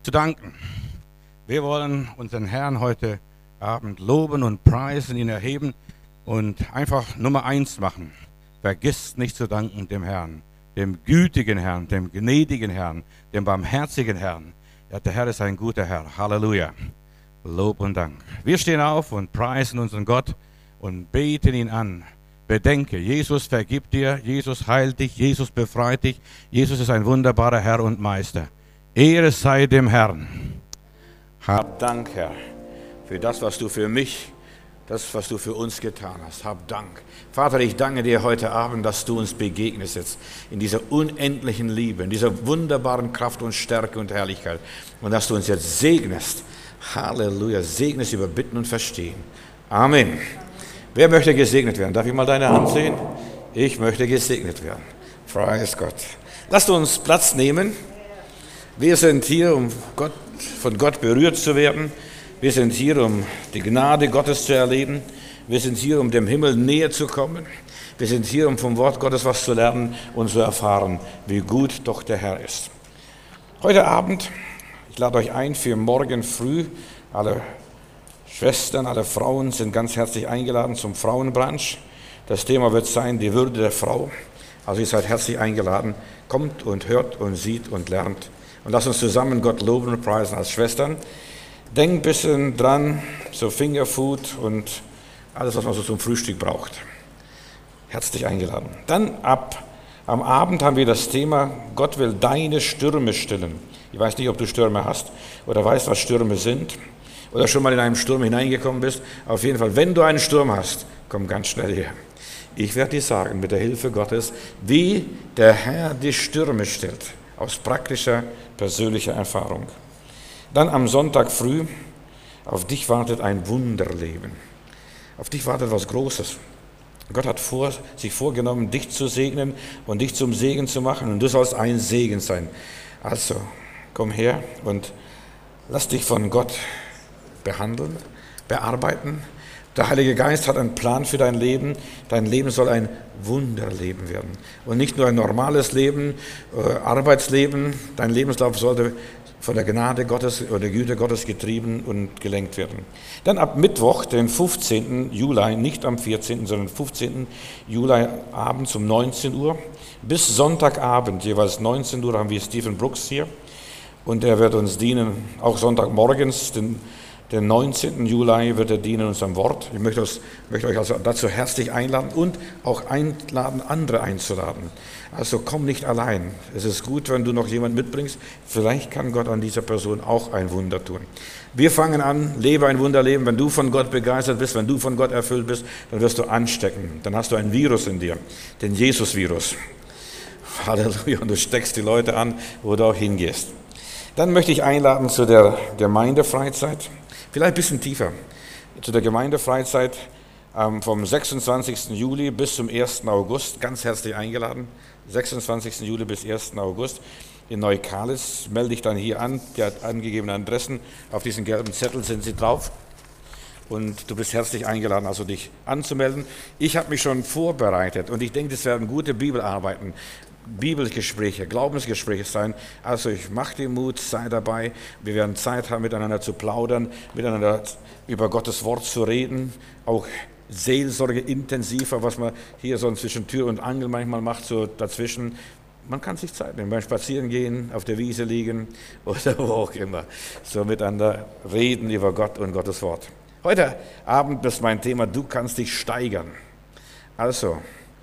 zu danken. Wir wollen unseren Herrn heute Abend loben und preisen, ihn erheben und einfach Nummer eins machen. Vergisst nicht zu danken dem Herrn, dem gütigen Herrn, dem gnädigen Herrn, dem barmherzigen Herrn. Ja, der Herr ist ein guter Herr. Halleluja. Lob und Dank. Wir stehen auf und preisen unseren Gott und beten ihn an. Bedenke, Jesus vergibt dir, Jesus heilt dich, Jesus befreit dich. Jesus ist ein wunderbarer Herr und Meister. Ehre sei dem Herrn. Hab Dank, Herr, für das, was du für mich, das, was du für uns getan hast. Hab Dank. Vater, ich danke dir heute Abend, dass du uns begegnest jetzt in dieser unendlichen Liebe, in dieser wunderbaren Kraft und Stärke und Herrlichkeit. Und dass du uns jetzt segnest. Halleluja. Segnest über Bitten und Verstehen. Amen. Wer möchte gesegnet werden? Darf ich mal deine Hand sehen? Ich möchte gesegnet werden. Preis Gott. Lasst uns Platz nehmen. Wir sind hier, um von Gott berührt zu werden. Wir sind hier, um die Gnade Gottes zu erleben. Wir sind hier, um dem Himmel näher zu kommen. Wir sind hier, um vom Wort Gottes was zu lernen und zu erfahren, wie gut doch der Herr ist. Heute Abend, ich lade euch ein für morgen früh, alle Schwestern, alle Frauen sind ganz herzlich eingeladen zum Frauenbrunch. Das Thema wird sein, die Würde der Frau. Also ihr seid herzlich eingeladen. Kommt und hört und sieht und lernt. Und lasst uns zusammen Gott loben und preisen als Schwestern. Denkt ein bisschen dran, so Fingerfood und alles, was man so zum Frühstück braucht. Herzlich eingeladen. Dann am Abend haben wir das Thema, Gott will deine Stürme stillen. Ich weiß nicht, ob du Stürme hast oder weißt, was Stürme sind. Oder schon mal in einen Sturm hineingekommen bist. Auf jeden Fall, wenn du einen Sturm hast, komm ganz schnell her. Ich werde dir sagen, mit der Hilfe Gottes, wie der Herr die Stürme stillt. Aus praktischer, persönlicher Erfahrung. Dann am Sonntag früh, auf dich wartet ein Wunderleben. Auf dich wartet was Großes. Gott hat sich vorgenommen, dich zu segnen und dich zum Segen zu machen. Und du sollst ein Segen sein. Also, komm her und lass dich von Gott behandeln, bearbeiten. Der Heilige Geist hat einen Plan für dein Leben. Dein Leben soll ein Wunderleben werden. Und nicht nur ein normales Leben, Arbeitsleben. Dein Lebenslauf sollte von der Gnade Gottes oder der Güte Gottes getrieben und gelenkt werden. Dann ab Mittwoch, den 15. Juli, nicht am 14., sondern 15. Juli abends um 19 Uhr, bis Sonntagabend, jeweils 19 Uhr, haben wir Stephen Brooks hier. Und er wird uns dienen, auch Sonntagmorgens, den 19. Juli wird er dienen uns am Wort. Ich möchte euch also dazu herzlich einladen und auch einladen, andere einzuladen. Also komm nicht allein. Es ist gut, wenn du noch jemanden mitbringst. Vielleicht kann Gott an dieser Person auch ein Wunder tun. Wir fangen an, lebe ein Wunderleben. Wenn du von Gott begeistert bist, wenn du von Gott erfüllt bist, dann wirst du anstecken. Dann hast du ein Virus in dir, den Jesus-Virus. Halleluja. Und du steckst die Leute an, wo du auch hingehst. Dann möchte ich einladen zu der Gemeindefreizeit. Vielleicht ein bisschen tiefer. Zu der Gemeindefreizeit vom 26. Juli bis zum 1. August. Ganz herzlich eingeladen. 26. Juli bis 1. August in Neukalitz. Melde dich dann hier an. Die angegebenen Adressen auf diesen gelben Zettel sind sie drauf. Und du bist herzlich eingeladen, also dich anzumelden. Ich habe mich schon vorbereitet und ich denke, das werden gute Bibelarbeiten. Bibelgespräche, Glaubensgespräche sein. Also ich mache dir Mut, sei dabei. Wir werden Zeit haben, miteinander zu plaudern, miteinander über Gottes Wort zu reden. Auch Seelsorge intensiver, was man hier so zwischen Tür und Angel manchmal macht, so dazwischen. Man kann sich Zeit nehmen, beim Spazierengehen, auf der Wiese liegen oder wo auch immer. So miteinander reden über Gott und Gottes Wort. Heute Abend ist mein Thema, du kannst dich steigern. Also,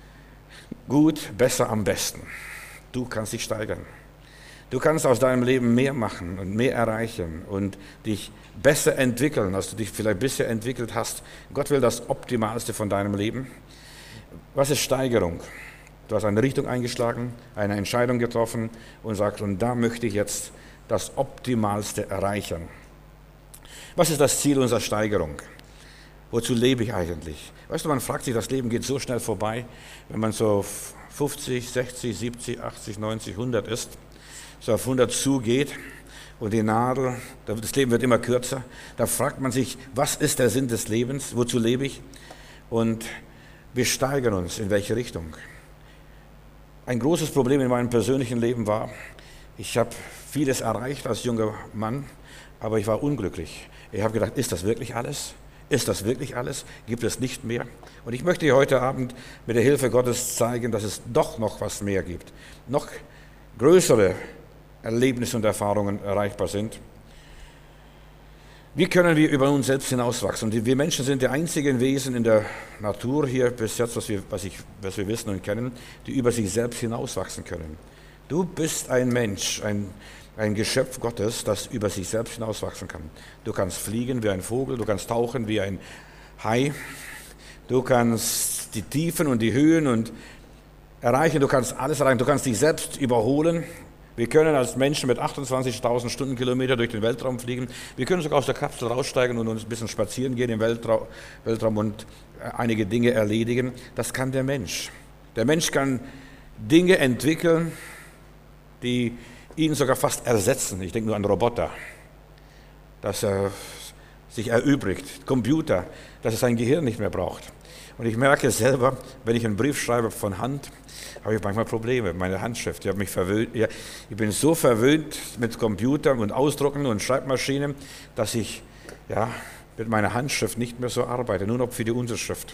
gut, besser, am besten. Du kannst dich steigern. Du kannst aus deinem Leben mehr machen und mehr erreichen und dich besser entwickeln, als du dich vielleicht bisher entwickelt hast. Gott will das Optimalste von deinem Leben. Was ist Steigerung? Du hast eine Richtung eingeschlagen, eine Entscheidung getroffen und sagst, und da möchte ich jetzt das Optimalste erreichen. Was ist das Ziel unserer Steigerung? Wozu lebe ich eigentlich? Weißt du, man fragt sich, das Leben geht so schnell vorbei, wenn man so 50, 60, 70, 80, 90, 100 ist, so auf 100 zugeht und die Nadel, das Leben wird immer kürzer, da fragt man sich, was ist der Sinn des Lebens? Wozu lebe ich? Und wir steigern uns in welche Richtung? Ein großes Problem in meinem persönlichen Leben war, Ich habe vieles erreicht als junger Mann, aber ich war unglücklich. Ich habe gedacht, ist das wirklich alles? Ist das wirklich alles? Gibt es nicht mehr? Und ich möchte dir heute Abend mit der Hilfe Gottes zeigen, dass es doch noch was mehr gibt. Noch größere Erlebnisse und Erfahrungen erreichbar sind. Wie können wir über uns selbst hinauswachsen? Und wir Menschen sind die einzigen Wesen in der Natur hier bis jetzt, was wir wissen und kennen, die über sich selbst hinauswachsen können. Du bist ein Mensch, ein Geschöpf Gottes, das über sich selbst hinauswachsen kann. Du kannst fliegen wie ein Vogel, du kannst tauchen wie ein Hai, du kannst die Tiefen und die Höhen und erreichen, du kannst alles erreichen, du kannst dich selbst überholen. Wir können als Menschen mit 28.000 Stundenkilometer durch den Weltraum fliegen. Wir können sogar aus der Kapsel raussteigen und uns ein bisschen spazieren gehen im Weltraum und einige Dinge erledigen. Das kann der Mensch. Der Mensch kann Dinge entwickeln, die ihn sogar fast ersetzen. Ich denke nur an Roboter, dass er sich erübrigt. Computer, dass er sein Gehirn nicht mehr braucht. Und ich merke selber, wenn ich einen Brief schreibe von Hand, habe ich manchmal Probleme mit meiner Handschrift. Ich habe mich verwöhnt. Ich bin so verwöhnt mit Computern und Ausdrucken und Schreibmaschinen, dass ich mit meiner Handschrift nicht mehr so arbeite, nur noch für die Unterschrift.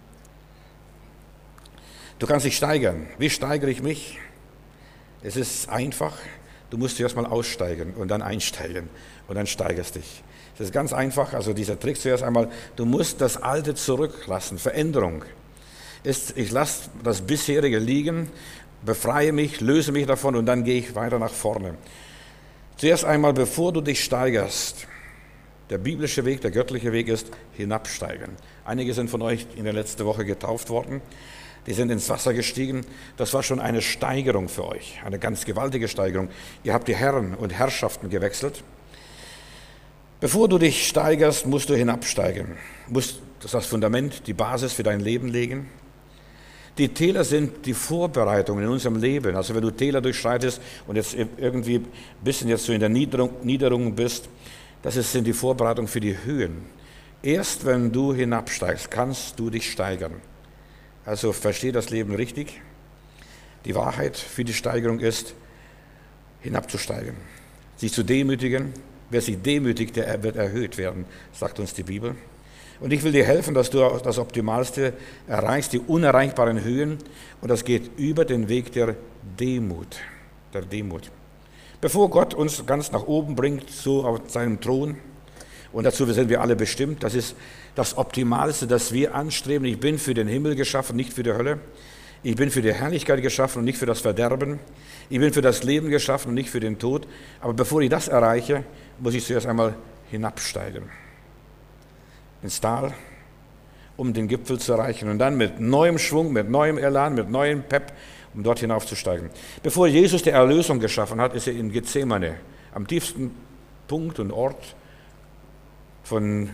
Du kannst dich steigern. Wie steigere ich mich? Es ist einfach. Du musst zuerst mal aussteigen und dann einsteigen und dann steigerst dich. Das ist ganz einfach, also dieser Trick zuerst einmal, du musst das Alte zurücklassen, Veränderung. Ich lasse das bisherige liegen, befreie mich, löse mich davon und dann gehe ich weiter nach vorne. Zuerst einmal, bevor du dich steigerst, der biblische Weg, der göttliche Weg ist hinabsteigen. Einige sind von euch in der letzten Woche getauft worden, die sind ins Wasser gestiegen. Das war schon eine Steigerung für euch, eine ganz gewaltige Steigerung. Ihr habt die Herren und Herrschaften gewechselt. Bevor du dich steigerst, musst du hinabsteigen. Du musst das Fundament, die Basis für dein Leben legen. Die Täler sind die Vorbereitungen in unserem Leben. Also wenn du Täler durchschreitest und jetzt irgendwie ein bisschen jetzt so in der Niederung bist, sind die Vorbereitungen für die Höhen. Erst wenn du hinabsteigst, kannst du dich steigern. Also versteh das Leben richtig. Die Wahrheit für die Steigerung ist, hinabzusteigen, sich zu demütigen. Wer sich demütigt, der wird erhöht werden, sagt uns die Bibel. Und ich will dir helfen, dass du das Optimalste erreichst, die unerreichbaren Höhen. Und das geht über den Weg der Demut. Bevor Gott uns ganz nach oben bringt, so auf seinem Thron, und dazu sind wir alle bestimmt, das ist das Optimalste, das wir anstreben. Ich bin für den Himmel geschaffen, nicht für die Hölle. Ich bin für die Herrlichkeit geschaffen und nicht für das Verderben. Ich bin für das Leben geschaffen und nicht für den Tod. Aber bevor ich das erreiche, muss ich zuerst einmal hinabsteigen ins Tal, um den Gipfel zu erreichen. Und dann mit neuem Schwung, mit neuem Elan, mit neuem Pep, um dort hinaufzusteigen. Bevor Jesus die Erlösung geschaffen hat, ist er in Gethsemane, am tiefsten Punkt und Ort von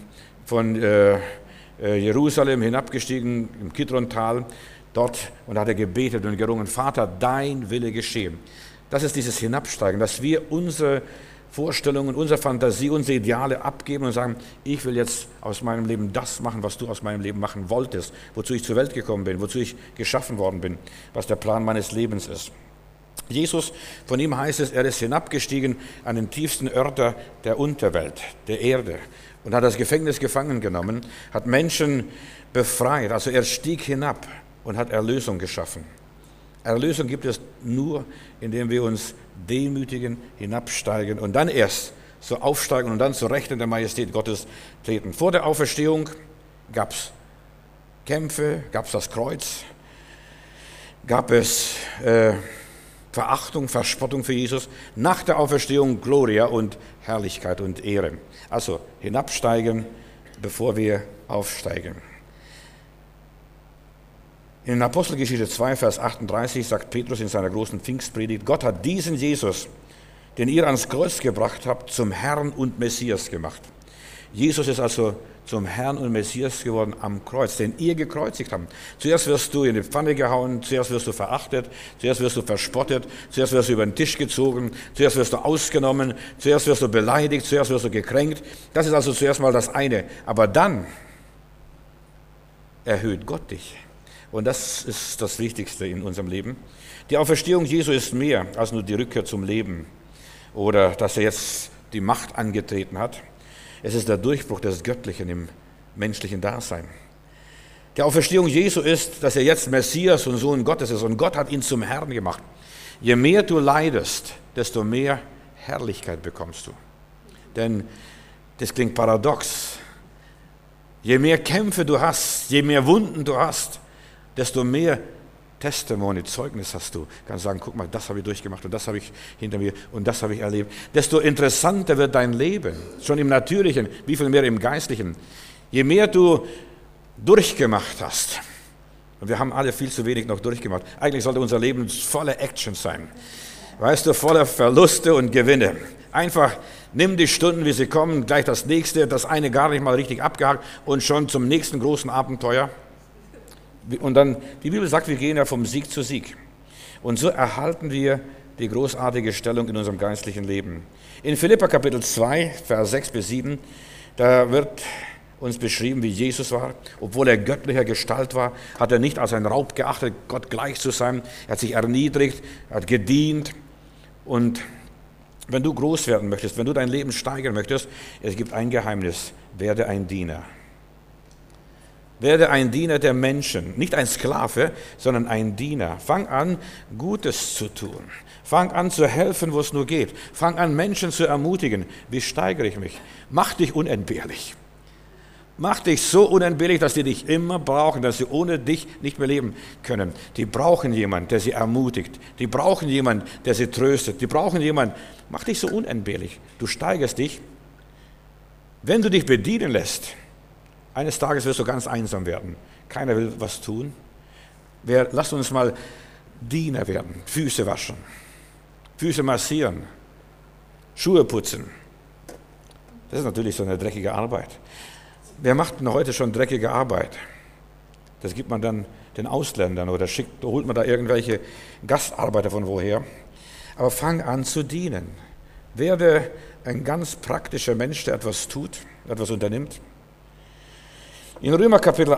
Jerusalem hinabgestiegen, im Kidron-Tal, dort, und hat er gebetet und gerungen, Vater, dein Wille geschehe. Das ist dieses Hinabsteigen, dass wir unsere Vorstellungen, unsere Fantasie, unsere Ideale abgeben und sagen, ich will jetzt aus meinem Leben das machen, was du aus meinem Leben machen wolltest, wozu ich zur Welt gekommen bin, wozu ich geschaffen worden bin, was der Plan meines Lebens ist. Jesus, von ihm heißt es, er ist hinabgestiegen an den tiefsten Örter der Unterwelt, der Erde, und hat das Gefängnis gefangen genommen, hat Menschen befreit, also er stieg hinab und hat Erlösung geschaffen. Erlösung gibt es nur, indem wir uns demütigen, hinabsteigen und dann erst so aufsteigen und dann zur Rechten der Majestät Gottes treten. Vor der Auferstehung gab es Kämpfe, gab es das Kreuz, gab es Verachtung, Verspottung für Jesus. Nach der Auferstehung Gloria und Herrlichkeit und Ehre. Also hinabsteigen, bevor wir aufsteigen. In Apostelgeschichte 2, Vers 38 sagt Petrus in seiner großen Pfingstpredigt, Gott hat diesen Jesus, den ihr ans Kreuz gebracht habt, zum Herrn und Messias gemacht. Jesus ist also zum Herrn und Messias geworden am Kreuz, den ihr gekreuzigt habt. Zuerst wirst du in die Pfanne gehauen, zuerst wirst du verachtet, zuerst wirst du verspottet, zuerst wirst du über den Tisch gezogen, zuerst wirst du ausgenommen, zuerst wirst du beleidigt, zuerst wirst du gekränkt. Das ist also zuerst mal das eine. Aber dann erhöht Gott dich. Und das ist das Wichtigste in unserem Leben. Die Auferstehung Jesu ist mehr als nur die Rückkehr zum Leben. oder dass er jetzt die Macht angetreten hat. Es ist der Durchbruch des Göttlichen im menschlichen Dasein. Die Auferstehung Jesu ist, dass er jetzt Messias und Sohn Gottes ist und Gott hat ihn zum Herrn gemacht. Je mehr du leidest, desto mehr Herrlichkeit bekommst du. Denn das klingt paradox. Je mehr Kämpfe du hast, je mehr Wunden du hast, desto mehr Testimony, Zeugnis hast du. Du kannst sagen, guck mal, das habe ich durchgemacht und das habe ich hinter mir und das habe ich erlebt. Desto interessanter wird dein Leben, schon im Natürlichen, wie viel mehr im Geistlichen. Je mehr du durchgemacht hast, und wir haben alle viel zu wenig noch durchgemacht, eigentlich sollte unser Leben voller Action sein. Weißt du, voller Verluste und Gewinne. Einfach nimm die Stunden, wie sie kommen, gleich das nächste, das eine gar nicht mal richtig abgehakt und schon zum nächsten großen Abenteuer. Und dann, die Bibel sagt, wir gehen ja vom Sieg zu Sieg. Und so erhalten wir die großartige Stellung in unserem geistlichen Leben. In Philipper Kapitel 2, Vers 6 bis 7, da wird uns beschrieben, wie Jesus war. Obwohl er göttlicher Gestalt war, hat er nicht als ein Raub geachtet, Gott gleich zu sein. Er hat sich erniedrigt, er hat gedient. Und wenn du groß werden möchtest, wenn du dein Leben steigern möchtest, es gibt ein Geheimnis: werde ein Diener. Werde ein Diener der Menschen, nicht ein Sklave, sondern ein Diener. Fang an, Gutes zu tun. Fang an zu helfen, wo es nur geht. Fang an, Menschen zu ermutigen. Wie steigere ich mich? Mach dich unentbehrlich. Mach dich so unentbehrlich, dass die dich immer brauchen, dass sie ohne dich nicht mehr leben können. Die brauchen jemanden, der sie ermutigt. Die brauchen jemanden, der sie tröstet. Die brauchen jemanden. Mach dich so unentbehrlich. Du steigerst dich. Wenn du dich bedienen lässt, eines Tages wirst du ganz einsam werden. Keiner will was tun. Lasst uns mal Diener werden. Füße waschen, Füße massieren, Schuhe putzen. Das ist natürlich so eine dreckige Arbeit. Wer macht denn heute schon dreckige Arbeit? Das gibt man dann den Ausländern oder holt man da irgendwelche Gastarbeiter von woher. Aber fang an zu dienen. Werde ein ganz praktischer Mensch, der etwas tut, etwas unternimmt. In Römer Kapitel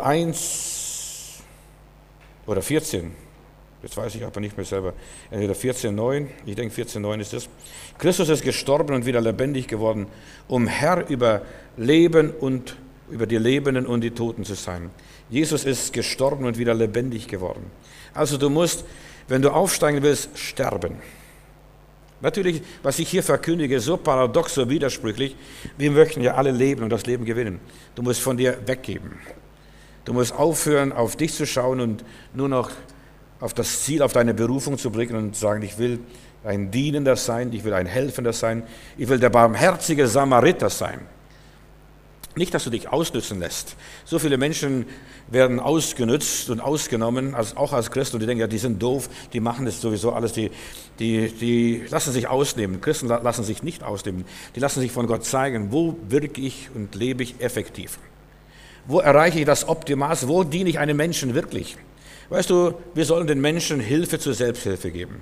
1 oder 14, jetzt weiß ich aber nicht mehr selber, entweder 14,9, ich denke 14,9 ist es. Christus ist gestorben und wieder lebendig geworden, um Herr über Leben und über die Lebenden und die Toten zu sein. Jesus ist gestorben und wieder lebendig geworden. Also du musst, wenn du aufsteigen willst, sterben. Natürlich, was ich hier verkündige, so paradox, so widersprüchlich. Wir möchten ja alle leben und das Leben gewinnen. Du musst von dir weggeben. Du musst aufhören, auf dich zu schauen und nur noch auf das Ziel, auf deine Berufung zu blicken und sagen, ich will ein Dienender sein, ich will ein Helfender sein, ich will der barmherzige Samariter sein. Nicht, dass du dich ausnützen lässt. So viele Menschen werden ausgenützt und ausgenommen, auch als Christen, und die denken, ja, die sind doof, die machen das sowieso alles, die lassen sich ausnehmen. Christen lassen sich nicht ausnehmen. Die lassen sich von Gott zeigen, wo wirke ich und lebe ich effektiv. Wo erreiche ich das Optimalste? Wo diene ich einem Menschen wirklich? Weißt du, wir sollen den Menschen Hilfe zur Selbsthilfe geben.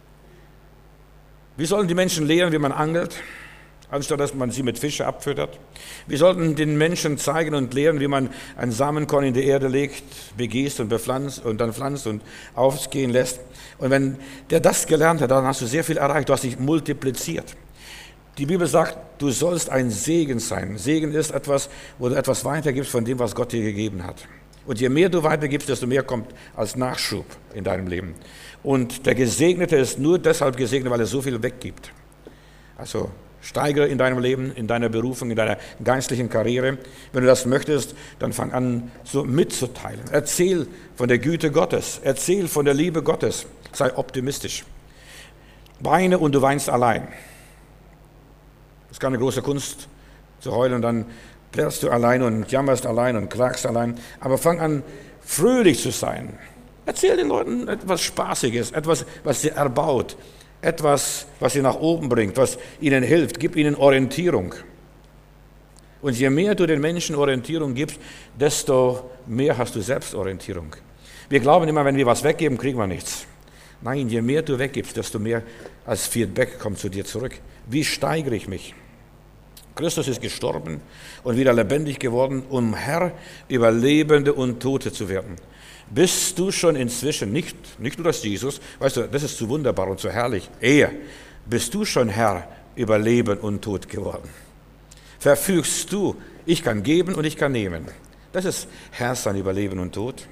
Wir sollen die Menschen lehren, wie man angelt, anstatt dass man sie mit Fische abfüttert. Wir sollten den Menschen zeigen und lehren, wie man ein Samenkorn in die Erde legt, begießt und bepflanzt und dann pflanzt und aufgehen lässt. Und wenn der das gelernt hat, dann hast du sehr viel erreicht, du hast dich multipliziert. Die Bibel sagt, du sollst ein Segen sein. Segen ist etwas, wo du etwas weitergibst von dem, was Gott dir gegeben hat. Und je mehr du weitergibst, desto mehr kommt als Nachschub in deinem Leben. Und der Gesegnete ist nur deshalb gesegnet, weil er so viel weggibt. Also steigere in deinem Leben, in deiner Berufung, in deiner geistlichen Karriere. Wenn du das möchtest, dann fang an, so mitzuteilen. Erzähl von der Güte Gottes. Erzähl von der Liebe Gottes. Sei optimistisch. Weine und du weinst allein. Das ist keine große Kunst, zu heulen und dann plärrst du allein und jammerst allein und klagst allein. Aber fang an, fröhlich zu sein. Erzähl den Leuten etwas Spaßiges, etwas, was sie erbaut. Etwas, was sie nach oben bringt, was ihnen hilft. Gib ihnen Orientierung. Und je mehr du den Menschen Orientierung gibst, desto mehr hast du Selbstorientierung. Wir glauben immer, wenn wir was weggeben, kriegen wir nichts. Nein, je mehr du weggibst, desto mehr als Feedback kommt zu dir zurück. Wie steigere ich mich? Christus ist gestorben und wieder lebendig geworden, um Herr über Lebende und Tote zu werden. Bist du schon inzwischen, nicht nur das Jesus, weißt du, das ist zu wunderbar und zu herrlich, bist du schon Herr über Leben und Tod geworden. Verfügst du, ich kann geben und ich kann nehmen. Das ist Herr sein über Leben und Tod.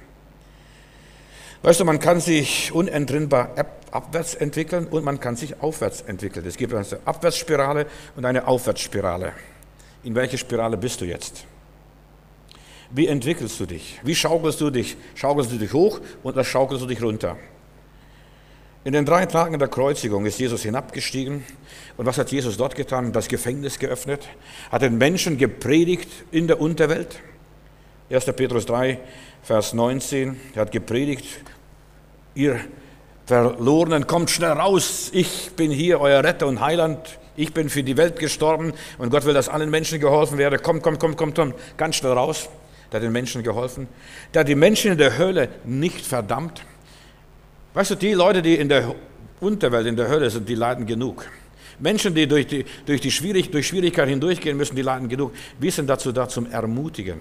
Weißt du, man kann sich unentrinnbar abwärts entwickeln und man kann sich aufwärts entwickeln. Es gibt eine Abwärtsspirale und eine Aufwärtsspirale. In welche Spirale bist du jetzt? Wie entwickelst du dich? Wie schaukelst du dich? Schaukelst du dich hoch oder schaukelst du dich runter? In den 3 Tagen der Kreuzigung ist Jesus hinabgestiegen. Und was hat Jesus dort getan? Das Gefängnis geöffnet, hat den Menschen gepredigt in der Unterwelt. 1. Petrus 3, Vers 19, er hat gepredigt, ihr Verlorenen, kommt schnell raus, ich bin hier, euer Retter und Heiland, ich bin für die Welt gestorben und Gott will, dass allen Menschen geholfen werde. Kommt, ganz schnell raus. Der hat den Menschen geholfen. Der hat die Menschen in der Hölle nicht verdammt. Weißt du, die Leute, die in der Unterwelt, in der Hölle sind, die leiden genug. Menschen, die durch Schwierigkeiten hindurchgehen müssen, die leiden genug. Wir sind dazu da, zum Ermutigen.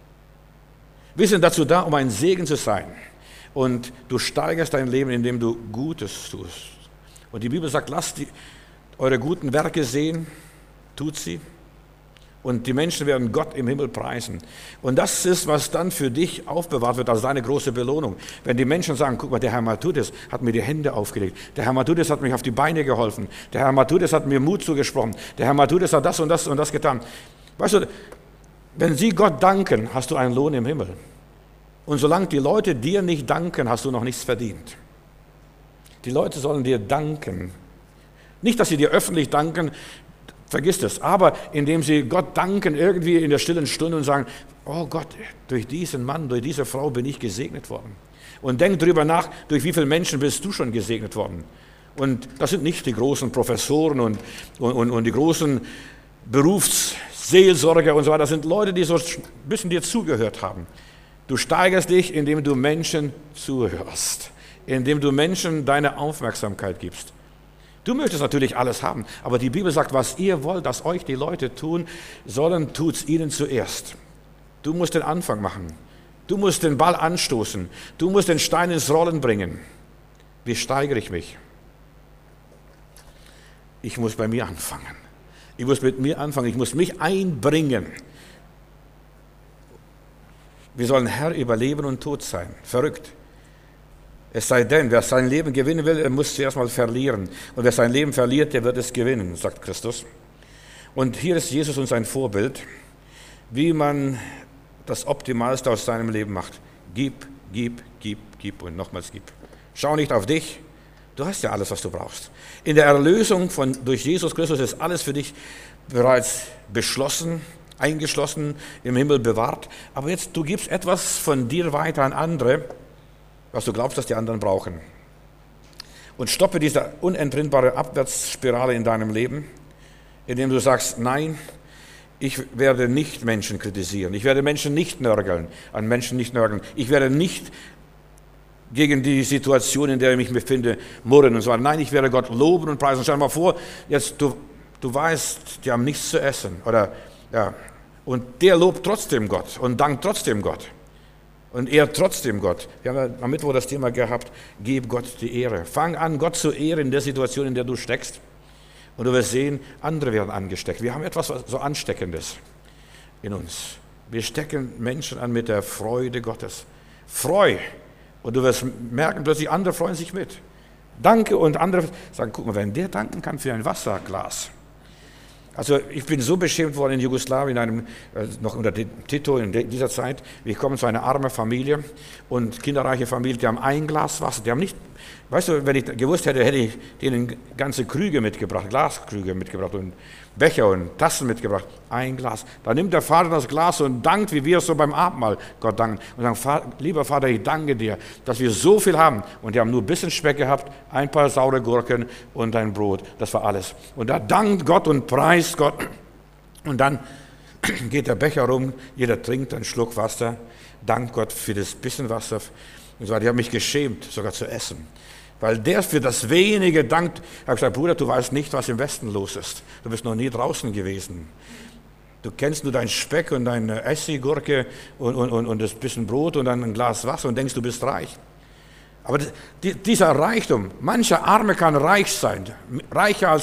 Wir sind dazu da, um ein Segen zu sein. Und du steigerst dein Leben, indem du Gutes tust. Und die Bibel sagt, lasst eure guten Werke sehen, tut sie. Und die Menschen werden Gott im Himmel preisen. Und das ist, was dann für dich aufbewahrt wird als deine große Belohnung. Wenn die Menschen sagen, guck mal, der Herr Matthäus hat mir die Hände aufgelegt. Der Herr Matthäus hat mich auf die Beine geholfen. Der Herr Matthäus hat mir Mut zugesprochen. Der Herr Matthäus hat das und das und das getan. Weißt du, wenn sie Gott danken, hast du einen Lohn im Himmel. Und solange die Leute dir nicht danken, hast du noch nichts verdient. Die Leute sollen dir danken. Nicht, dass sie dir öffentlich danken, vergiss das, aber indem sie Gott danken, irgendwie in der stillen Stunde und sagen, oh Gott, durch diesen Mann, durch diese Frau bin ich gesegnet worden. Und denk darüber nach, durch wie viele Menschen bist du schon gesegnet worden. Und das sind nicht die großen Professoren und die großen Berufsseelsorger und so weiter, das sind Leute, die so ein bisschen dir zugehört haben. Du steigerst dich, indem du Menschen zuhörst, indem du Menschen deine Aufmerksamkeit gibst. Du möchtest natürlich alles haben, aber die Bibel sagt, was ihr wollt, dass euch die Leute tun sollen, tut's ihnen zuerst. Du musst den Anfang machen. Du musst den Ball anstoßen. Du musst den Stein ins Rollen bringen. Wie steigere ich mich? Ich muss bei mir anfangen. Ich muss mit mir anfangen. Ich muss mich einbringen. Wir sollen Herr über Leben und Tod sein. Verrückt. Es sei denn, wer sein Leben gewinnen will, er muss zuerst mal verlieren. Und wer sein Leben verliert, der wird es gewinnen, sagt Christus. Und hier ist Jesus uns ein Vorbild, wie man das Optimalste aus seinem Leben macht. Gib und nochmals gib. Schau nicht auf dich, du hast ja alles, was du brauchst. In der Erlösung durch Jesus Christus ist alles für dich bereits beschlossen, eingeschlossen, im Himmel bewahrt. Aber jetzt, du gibst etwas von dir weiter an andere, was du glaubst, dass die anderen brauchen. Und stoppe diese unentrinnbare Abwärtsspirale in deinem Leben, indem du sagst, nein, ich werde nicht Menschen kritisieren, ich werde Menschen nicht nörgeln, an Menschen nicht nörgeln, ich werde nicht gegen die Situation, in der ich mich befinde, murren und so weiter. Nein, ich werde Gott loben und preisen. Stell dir mal vor, jetzt du weißt, die haben nichts zu essen, oder ja, und der lobt trotzdem Gott und dankt trotzdem Gott. Und ehrt trotzdem Gott. Wir haben ja am Mittwoch das Thema gehabt, gib Gott die Ehre. Fang an, Gott zu ehren in der Situation, in der du steckst. Und du wirst sehen, andere werden angesteckt. Wir haben etwas so Ansteckendes in uns. Wir stecken Menschen an mit der Freude Gottes. Freu. Und du wirst merken, plötzlich andere freuen sich mit. Danke und andere sagen, guck mal, wenn der danken kann für ein Wasserglas. Also ich bin so beschämt worden in Jugoslawien, noch unter Tito in dieser Zeit. Wir kommen zu einer armen Familie und kinderreiche Familie, die haben ein Glas Wasser. Die haben nicht, weißt du, wenn ich gewusst hätte, hätte ich denen ganze Krüge mitgebracht, Glaskrüge mitgebracht und Becher und Tassen mitgebracht. Ein Glas. Da nimmt der Vater das Glas und dankt, wie wir es so beim Abendmahl Gott danken. Und sagt, lieber Vater, ich danke dir, dass wir so viel haben. Und die haben nur ein bisschen Speck gehabt, ein paar saure Gurken und ein Brot. Das war alles. Und da dankt Gott und preist Gott. Und dann geht der Becher rum, jeder trinkt einen Schluck Wasser, dankt Gott für das bisschen Wasser. Und so, die haben mich geschämt, sogar zu essen. Weil der für das Wenige dankt. Ich habe gesagt, Bruder, du weißt nicht, was im Westen los ist. Du bist noch nie draußen gewesen. Du kennst nur deinen Speck und deine Essiggurke und das bisschen Brot und dann ein Glas Wasser und denkst, du bist reich. Aber dieser Reichtum, mancher Arme kann reich sein, reicher als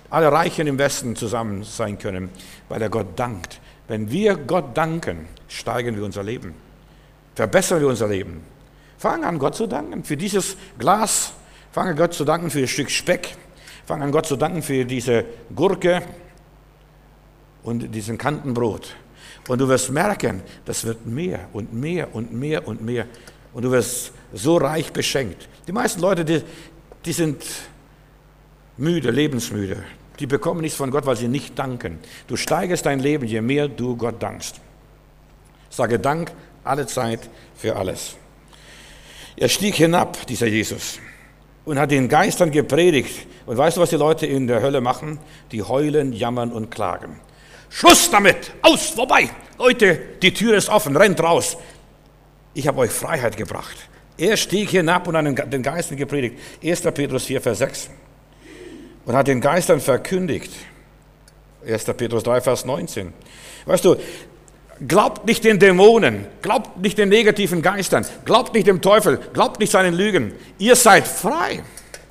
alle Reichen im Westen zusammen sein können, weil er Gott dankt. Wenn wir Gott danken, steigern wir unser Leben, verbessern wir unser Leben. Fang an, Gott zu danken für dieses Glas, fang an, Gott zu danken für ein Stück Speck, fang an, Gott zu danken für diese Gurke und diesen Kantenbrot. Und du wirst merken, das wird mehr und mehr und mehr und mehr. Und du wirst so reich beschenkt. Die meisten Leute, die sind müde, lebensmüde. Die bekommen nichts von Gott, weil sie nicht danken. Du steigerst dein Leben, je mehr du Gott dankst. Sage Dank alle Zeit für alles. Er stieg hinab, dieser Jesus, und hat den Geistern gepredigt. Und weißt du, was die Leute in der Hölle machen? Die heulen, jammern und klagen. Schluss damit! Aus! Vorbei! Leute, die Tür ist offen, rennt raus. Ich habe euch Freiheit gebracht. Er stieg hinab und hat den Geistern gepredigt. 1. Petrus 4, Vers 6. Und hat den Geistern verkündigt. 1. Petrus 3, Vers 19. Weißt du, glaubt nicht den Dämonen, glaubt nicht den negativen Geistern, glaubt nicht dem Teufel, glaubt nicht seinen Lügen. Ihr seid frei.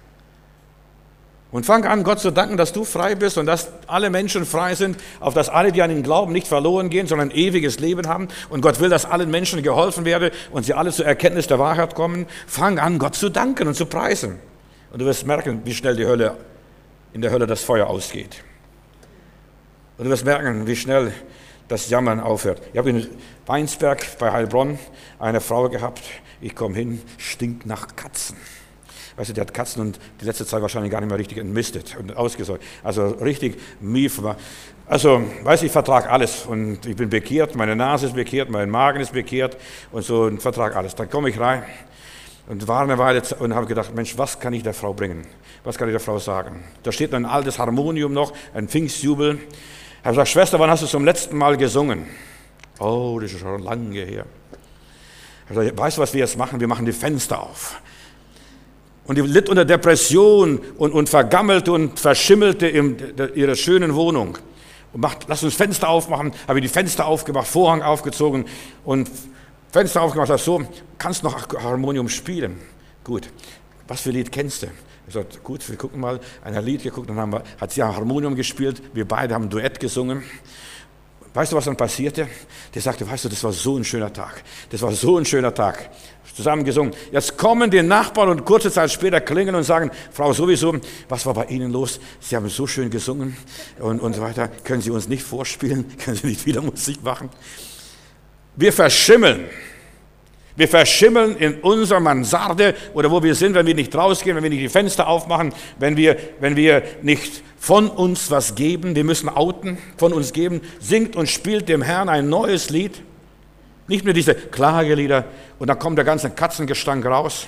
Und fang an, Gott zu danken, dass du frei bist und dass alle Menschen frei sind, auf dass alle, die an ihn glauben, nicht verloren gehen, sondern ein ewiges Leben haben. Und Gott will, dass allen Menschen geholfen werde und sie alle zur Erkenntnis der Wahrheit kommen. Fang an, Gott zu danken und zu preisen. Und du wirst merken, wie schnell in der Hölle das Feuer ausgeht. Und du wirst merken, wie schnell das Jammern aufhört. Ich habe in Weinsberg bei Heilbronn eine Frau gehabt. Ich komme hin, stinkt nach Katzen. Weißt du, die hat Katzen und die letzte Zeit wahrscheinlich gar nicht mehr richtig entmistet und ausgesäugt. Also richtig mief. Also, weißt du, ich vertrage alles und ich bin bekehrt, meine Nase ist bekehrt, mein Magen ist bekehrt und so und vertrage alles. Dann komme ich rein und war eine Weile und habe gedacht, Mensch, was kann ich der Frau bringen? Was kann ich der Frau sagen? Da steht ein altes Harmonium noch, ein Pfingstjubel. Ich habe gesagt, Schwester, wann hast du zum letzten Mal gesungen? Oh, das ist schon lange her. Ich habe gesagt, weißt du, was wir jetzt machen? Wir machen die Fenster auf. Und die litt unter Depression und vergammelte und verschimmelte in ihrer schönen Wohnung. Und lass uns Fenster aufmachen. Habe ich die Fenster aufgemacht, Vorhang aufgezogen und Fenster aufgemacht. So, kannst noch Harmonium spielen. Gut. Was für Lied kennst du? Ich sagte, gut, wir gucken mal. Ein Lied geguckt, dann hat sie Harmonium gespielt. Wir beide haben ein Duett gesungen. Weißt du, was dann passierte? Der sagte, weißt du, das war so ein schöner Tag. Das war so ein schöner Tag. Zusammen gesungen. Jetzt kommen die Nachbarn und kurze Zeit später klingeln und sagen, Frau sowieso, was war bei Ihnen los? Sie haben so schön gesungen und so weiter. Können Sie uns nicht vorspielen? Können Sie nicht wieder Musik machen? Wir verschimmeln. Wir verschimmeln in unserer Mansarde oder wo wir sind, wenn wir nicht rausgehen, wenn wir nicht die Fenster aufmachen, wenn wir nicht von uns was geben. Wir müssen outen, von uns geben. Singt und spielt dem Herrn ein neues Lied. Nicht nur diese Klagelieder und dann kommt der ganze Katzengestank raus.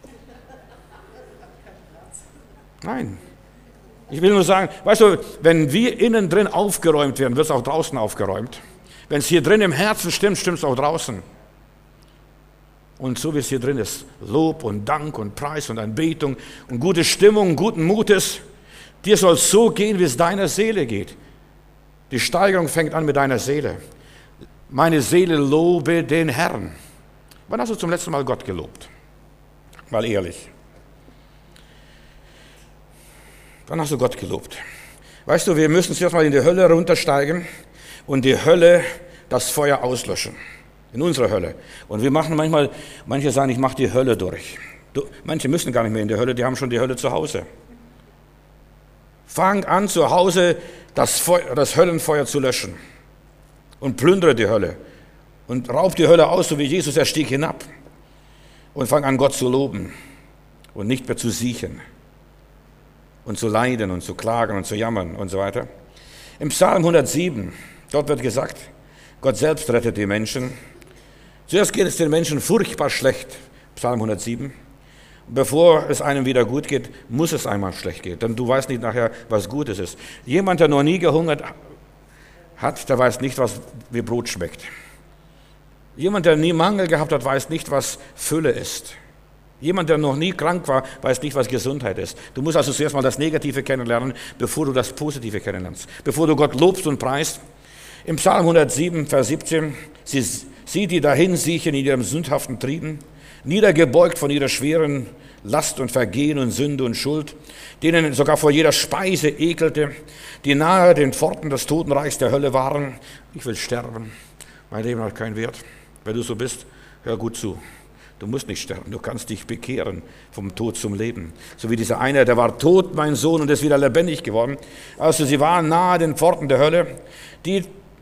Nein. Ich will nur sagen, weißt du, wenn wir innen drin aufgeräumt werden, wird es auch draußen aufgeräumt. Wenn es hier drin im Herzen stimmt, stimmt es auch draußen. Und so wie es hier drin ist, Lob und Dank und Preis und Anbetung und gute Stimmung, guten Mutes, dir soll es so gehen, wie es deiner Seele geht. Die Steigerung fängt an mit deiner Seele. Meine Seele lobe den Herrn. Wann hast du zum letzten Mal Gott gelobt? Mal ehrlich. Wann hast du Gott gelobt? Weißt du, wir müssen zuerst mal in die Hölle runtersteigen und die Hölle, das Feuer auslöschen. In unserer Hölle. Und wir machen manche sagen, ich mache die Hölle durch. Manche müssen gar nicht mehr in die Hölle, die haben schon die Hölle zu Hause. Fang an, zu Hause das Höllenfeuer zu löschen. Und plündere die Hölle und raub die Hölle aus, so wie Jesus, er stieg hinab. Und fang an, Gott zu loben und nicht mehr zu siechen und zu leiden und zu klagen und zu jammern und so weiter. Im Psalm 107, dort wird gesagt, Gott selbst rettet die Menschen. Zuerst geht es den Menschen furchtbar schlecht, Psalm 107. Bevor es einem wieder gut geht, muss es einmal schlecht gehen, denn du weißt nicht nachher, was Gutes ist. Jemand, der noch nie gehungert hat, der weiß nicht, wie Brot schmeckt. Jemand, der nie Mangel gehabt hat, weiß nicht, was Fülle ist. Jemand, der noch nie krank war, weiß nicht, was Gesundheit ist. Du musst also zuerst mal das Negative kennenlernen, bevor du das Positive kennenlernst. Bevor du Gott lobst und preist. Im Psalm 107, Vers 17, sie, die dahin siechen in ihrem sündhaften Trieben, niedergebeugt von ihrer schweren Last und Vergehen und Sünde und Schuld, denen sogar vor jeder Speise ekelte, die nahe den Pforten des Totenreichs der Hölle waren. Ich will sterben, mein Leben hat keinen Wert. Wenn du so bist, hör gut zu. Du musst nicht sterben, du kannst dich bekehren vom Tod zum Leben. So wie dieser eine, der war tot, mein Sohn, und ist wieder lebendig geworden. Also sie waren nahe den Pforten der Hölle, die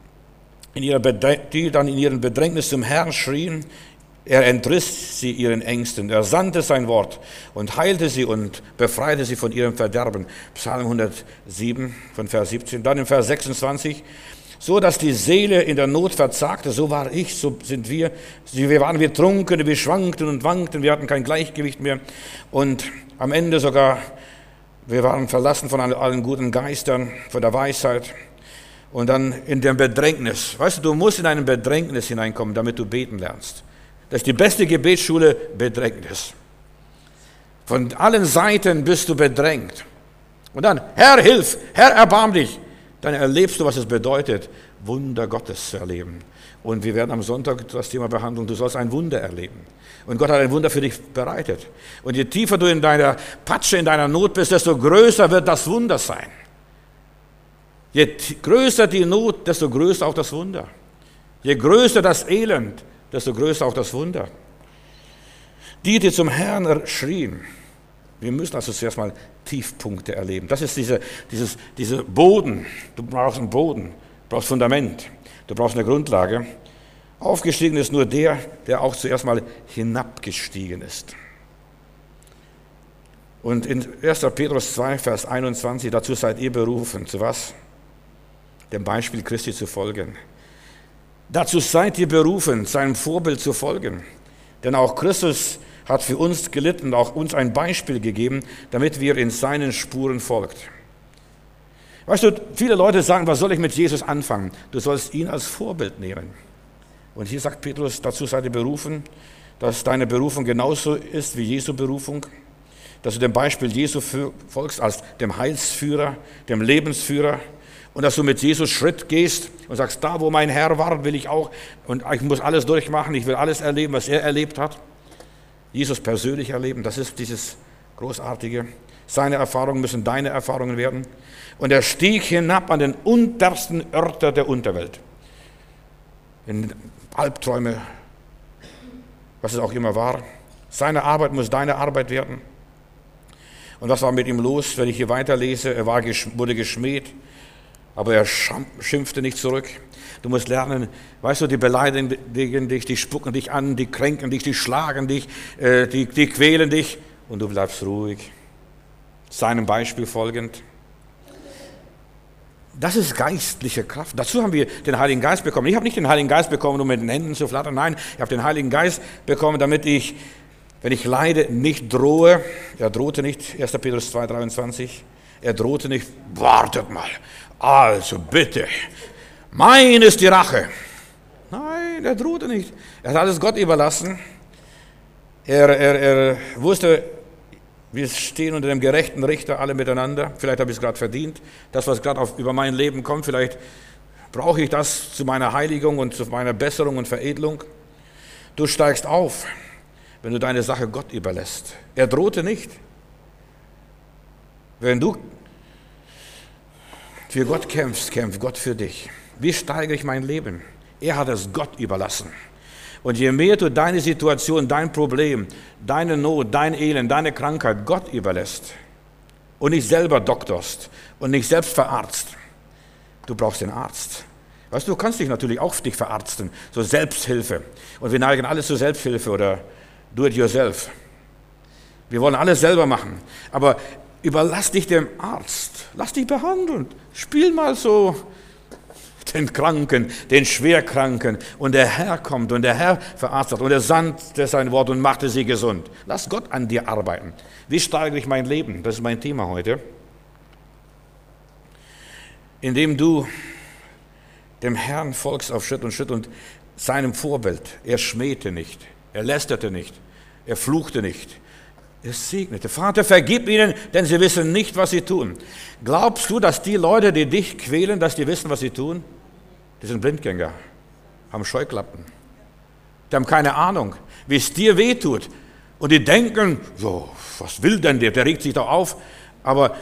dann in ihrem Bedrängnis zum Herrn schrien. Er entriss sie ihren Ängsten, er sandte sein Wort und heilte sie und befreite sie von ihrem Verderben. Psalm 107 von Vers 17. Dann im Vers 26. So dass die Seele in der Not verzagte, so war ich, so sind wir. Wir waren wie Trunkene, wir schwankten und wankten, wir hatten kein Gleichgewicht mehr. Und am Ende sogar, wir waren verlassen von allen guten Geistern, von der Weisheit. Und dann in dem Bedrängnis. Weißt du musst in ein Bedrängnis hineinkommen, damit du beten lernst. Das ist die beste Gebetsschule, Bedrängnis. Von allen Seiten bist du bedrängt. Und dann, Herr, hilf, Herr, erbarm dich. Dann erlebst du, was es bedeutet, Wunder Gottes zu erleben. Und wir werden am Sonntag das Thema behandeln, du sollst ein Wunder erleben. Und Gott hat ein Wunder für dich bereitet. Und je tiefer du in deiner Patsche, in deiner Not bist, desto größer wird das Wunder sein. Je größer die Not, desto größer auch das Wunder. Je größer das Elend, desto größer auch das Wunder. Die zum Herrn schrien. Wir müssen also zuerst mal Tiefpunkte erleben. Das ist dieser Boden. Du brauchst einen Boden, du brauchst Fundament, du brauchst eine Grundlage. Aufgestiegen ist nur der auch zuerst mal hinabgestiegen ist. Und in 1. Petrus 2, Vers 21, dazu seid ihr berufen. Zu was? Dem Beispiel Christi zu folgen. Dazu seid ihr berufen, seinem Vorbild zu folgen. Denn auch Christus hat für uns gelitten und auch uns ein Beispiel gegeben, damit wir in seinen Spuren folgt. Weißt du, viele Leute sagen, was soll ich mit Jesus anfangen? Du sollst ihn als Vorbild nehmen. Und hier sagt Petrus, dazu seid ihr berufen, dass deine Berufung genauso ist wie Jesu Berufung, dass du dem Beispiel Jesu folgst als dem Heilsführer, dem Lebensführer und dass du mit Jesus Schritt gehst und sagst, da wo mein Herr war, will ich auch und ich muss alles durchmachen, ich will alles erleben, was er erlebt hat. Jesus persönlich erleben, das ist dieses Großartige. Seine Erfahrungen müssen deine Erfahrungen werden. Und er stieg hinab an den untersten Örter der Unterwelt. In Albträume, was es auch immer war. Seine Arbeit muss deine Arbeit werden. Und was war mit ihm los, wenn ich hier weiterlese? Er wurde geschmäht, aber er schimpfte nicht zurück. Du musst lernen, weißt du, die beleidigen dich, die spucken dich an, die kränken dich, die schlagen dich, die quälen dich und du bleibst ruhig, seinem Beispiel folgend. Das ist geistliche Kraft. Dazu haben wir den Heiligen Geist bekommen. Ich habe nicht den Heiligen Geist bekommen, um mit den Händen zu flattern. Nein, ich habe den Heiligen Geist bekommen, damit ich, wenn ich leide, nicht drohe. Er drohte nicht, 1. Petrus 2, 23. Er drohte nicht, wartet mal, also bitte. Mein ist die Rache. Nein, er drohte nicht. Er hat alles Gott überlassen. Er wusste, wir stehen unter dem gerechten Richter alle miteinander. Vielleicht habe ich es gerade verdient. Das, was gerade über mein Leben kommt, vielleicht brauche ich das zu meiner Heiligung und zu meiner Besserung und Veredelung. Du steigst auf, wenn du deine Sache Gott überlässt. Er drohte nicht. Wenn du für Gott kämpfst, kämpft Gott für dich. Wie steigere ich mein Leben? Er hat es Gott überlassen. Und je mehr du deine Situation, dein Problem, deine Not, dein Elend, deine Krankheit Gott überlässt und nicht selber doktorst und nicht selbst verarzt, du brauchst den Arzt. Weißt du, du kannst dich natürlich auch dich verarzten, so Selbsthilfe. Und wir neigen alle zur Selbsthilfe oder do it yourself. Wir wollen alles selber machen. Aber überlass dich dem Arzt. Lass dich behandeln. Spiel mal so den Kranken, den Schwerkranken. Und der Herr kommt und der Herr verarztet und er sandte sein Wort und machte sie gesund. Lass Gott an dir arbeiten. Wie steigere ich mein Leben? Das ist mein Thema heute. Indem du dem Herrn folgst auf Schritt und seinem Vorbild. Er schmähte nicht, er lästerte nicht, er fluchte nicht. Er segnete. Vater, vergib ihnen, denn sie wissen nicht, was sie tun. Glaubst du, dass die Leute, die dich quälen, dass die wissen, was sie tun? Die sind Blindgänger, haben Scheuklappen. Die haben keine Ahnung, wie es dir wehtut. Und die denken, so, was will denn der? Der regt sich doch auf. Aber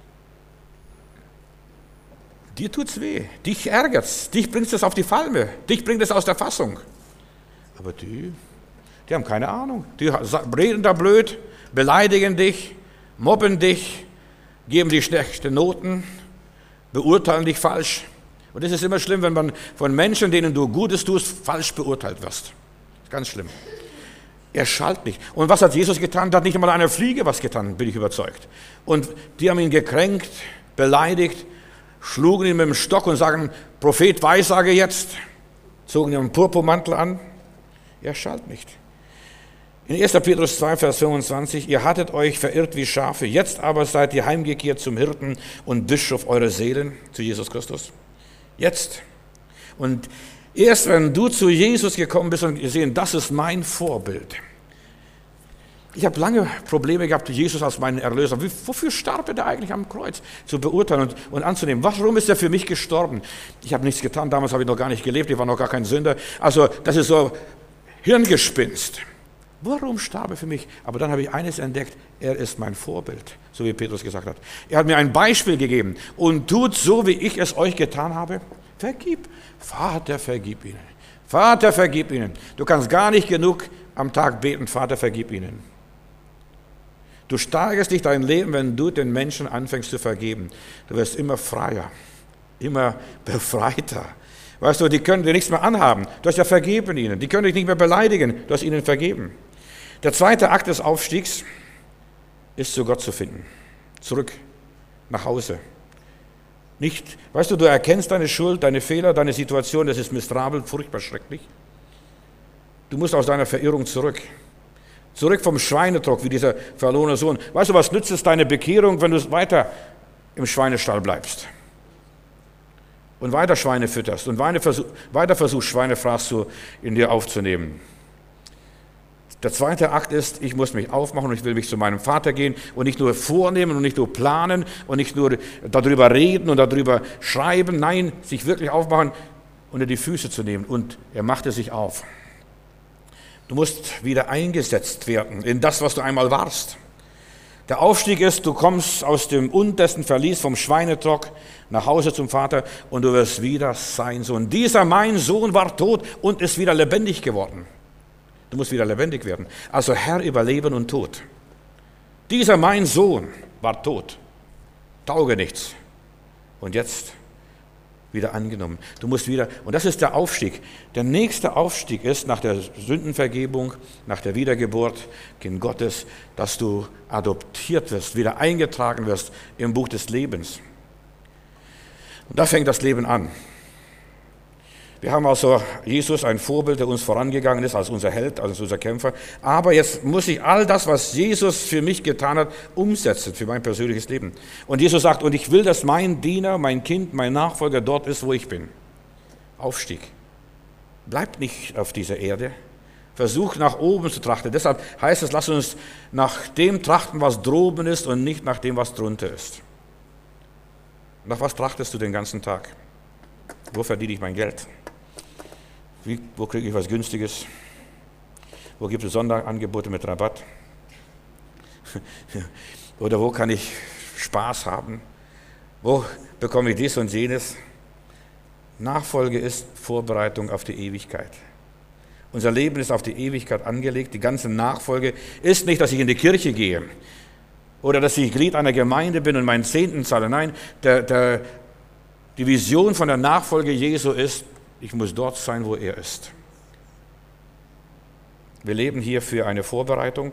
dir tut's weh, dich ärgert's, dich bringt es auf die Palme, dich bringt es aus der Fassung. Aber die haben keine Ahnung. Die reden da blöd, beleidigen dich, mobben dich, geben dir schlechte Noten, beurteilen dich falsch. Und es ist immer schlimm, wenn man von Menschen, denen du Gutes tust, falsch beurteilt wirst. Ganz schlimm. Er schalt nicht. Und was hat Jesus getan? Da hat nicht einmal eine Fliege was getan, bin ich überzeugt. Und die haben ihn gekränkt, beleidigt, schlugen ihn mit dem Stock und sagen, Prophet, Weissage jetzt, zogen ihm einen Purpurmantel an. Er schalt nicht. In 1. Petrus 2, Vers 25, ihr hattet euch verirrt wie Schafe, jetzt aber seid ihr heimgekehrt zum Hirten und Bischof eurer Seelen, zu Jesus Christus. Jetzt. Und erst wenn du zu Jesus gekommen bist und gesehen, das ist mein Vorbild. Ich habe lange Probleme gehabt, Jesus als meinen Erlöser. Wofür starb er da eigentlich am Kreuz? Zu beurteilen und anzunehmen. Warum ist er für mich gestorben? Ich habe nichts getan, damals habe ich noch gar nicht gelebt, ich war noch gar kein Sünder. Also das ist so Hirngespinst. Warum starb er für mich? Aber dann habe ich eines entdeckt, er ist mein Vorbild, so wie Petrus gesagt hat. Er hat mir ein Beispiel gegeben und tut so, wie ich es euch getan habe. Vergib. Vater, vergib ihnen. Vater, vergib ihnen. Du kannst gar nicht genug am Tag beten, Vater, vergib ihnen. Du steigerst dich dein Leben, wenn du den Menschen anfängst zu vergeben. Du wirst immer freier, immer befreiter. Weißt du, die können dir nichts mehr anhaben. Du hast ja vergeben ihnen. Die können dich nicht mehr beleidigen. Du hast ihnen vergeben. Der zweite Akt des Aufstiegs ist, zu Gott zu finden. Zurück nach Hause. Nicht, weißt du, du erkennst deine Schuld, deine Fehler, deine Situation, das ist miserabel, furchtbar schrecklich. Du musst aus deiner Verirrung zurück. Zurück vom Schweinetrock, wie dieser verlorene Sohn. Weißt du, was nützt es deine Bekehrung, wenn du weiter im Schweinestall bleibst? Und weiter Schweine fütterst und weiter versuchst, Schweinefraß in dir aufzunehmen. Der zweite Akt ist, ich muss mich aufmachen und ich will mich zu meinem Vater gehen und nicht nur vornehmen und nicht nur planen und nicht nur darüber reden und darüber schreiben, nein, sich wirklich aufmachen, unter die Füße zu nehmen. Und er machte sich auf. Du musst wieder eingesetzt werden in das, was du einmal warst. Der Aufstieg ist, du kommst aus dem untersten Verlies vom Schweinetrock nach Hause zum Vater und du wirst wieder sein Sohn. Dieser mein Sohn war tot und ist wieder lebendig geworden. Du musst wieder lebendig werden. Also Herr über Leben und Tod. Dieser mein Sohn war tot, tauge nichts. Und jetzt wieder angenommen. Du musst wieder, und das ist der Aufstieg. Der nächste Aufstieg ist nach der Sündenvergebung, nach der Wiedergeburt, Kind Gottes, dass du adoptiert wirst, wieder eingetragen wirst im Buch des Lebens. Und da fängt das Leben an. Wir haben also Jesus, ein Vorbild, der uns vorangegangen ist, als unser Held, als unser Kämpfer. Aber jetzt muss ich all das, was Jesus für mich getan hat, umsetzen für mein persönliches Leben. Und Jesus sagt, und ich will, dass mein Diener, mein Kind, mein Nachfolger dort ist, wo ich bin. Aufstieg. Bleibt nicht auf dieser Erde. Versuch nach oben zu trachten. Deshalb heißt es, lass uns nach dem trachten, was droben ist und nicht nach dem, was drunter ist. Nach was trachtest du den ganzen Tag? Wo verdiene ich mein Geld? Wo kriege ich was Günstiges? Wo gibt es Sonderangebote mit Rabatt? Oder wo kann ich Spaß haben? Wo bekomme ich dies und jenes? Nachfolge ist Vorbereitung auf die Ewigkeit. Unser Leben ist auf die Ewigkeit angelegt. Die ganze Nachfolge ist nicht, dass ich in die Kirche gehe oder dass ich Glied einer Gemeinde bin und meinen Zehnten zahle. Nein, die Vision von der Nachfolge Jesu ist, ich muss dort sein, wo er ist. Wir leben hier für eine Vorbereitung.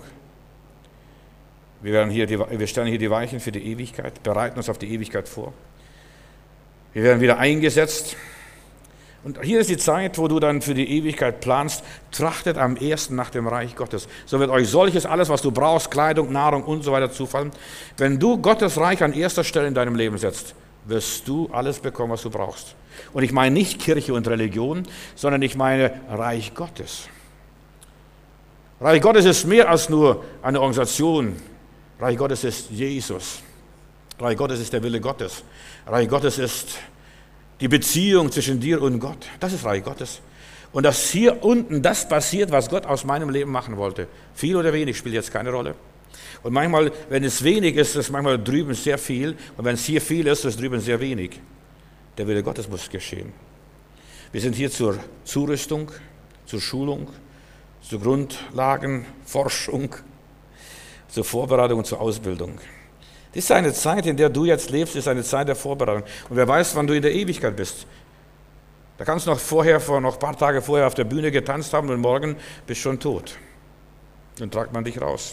Wir stellen hier die Weichen für die Ewigkeit, bereiten uns auf die Ewigkeit vor. Wir werden wieder eingesetzt. Und hier ist die Zeit, wo du dann für die Ewigkeit planst. Trachtet am ersten nach dem Reich Gottes. So wird euch solches alles, was du brauchst, Kleidung, Nahrung und so weiter zufallen. Wenn du Gottes Reich an erster Stelle in deinem Leben setzt, wirst du alles bekommen, was du brauchst. Und ich meine nicht Kirche und Religion, sondern ich meine Reich Gottes. Reich Gottes ist mehr als nur eine Organisation. Reich Gottes ist Jesus. Reich Gottes ist der Wille Gottes. Reich Gottes ist die Beziehung zwischen dir und Gott. Das ist Reich Gottes. Und dass hier unten das passiert, was Gott aus meinem Leben machen wollte. Viel oder wenig spielt jetzt keine Rolle. Und manchmal, wenn es wenig ist, ist manchmal drüben sehr viel. Und wenn es hier viel ist, ist drüben sehr wenig. Der Wille Gottes muss geschehen. Wir sind hier zur Zurüstung, zur Schulung, zur Grundlagenforschung, zur Vorbereitung und zur Ausbildung. Das ist eine Zeit, in der du jetzt lebst, ist eine Zeit der Vorbereitung. Und wer weiß, wann du in der Ewigkeit bist. Da kannst du noch ein paar Tage vorher auf der Bühne getanzt haben und morgen bist schon tot. Dann tragt man dich raus.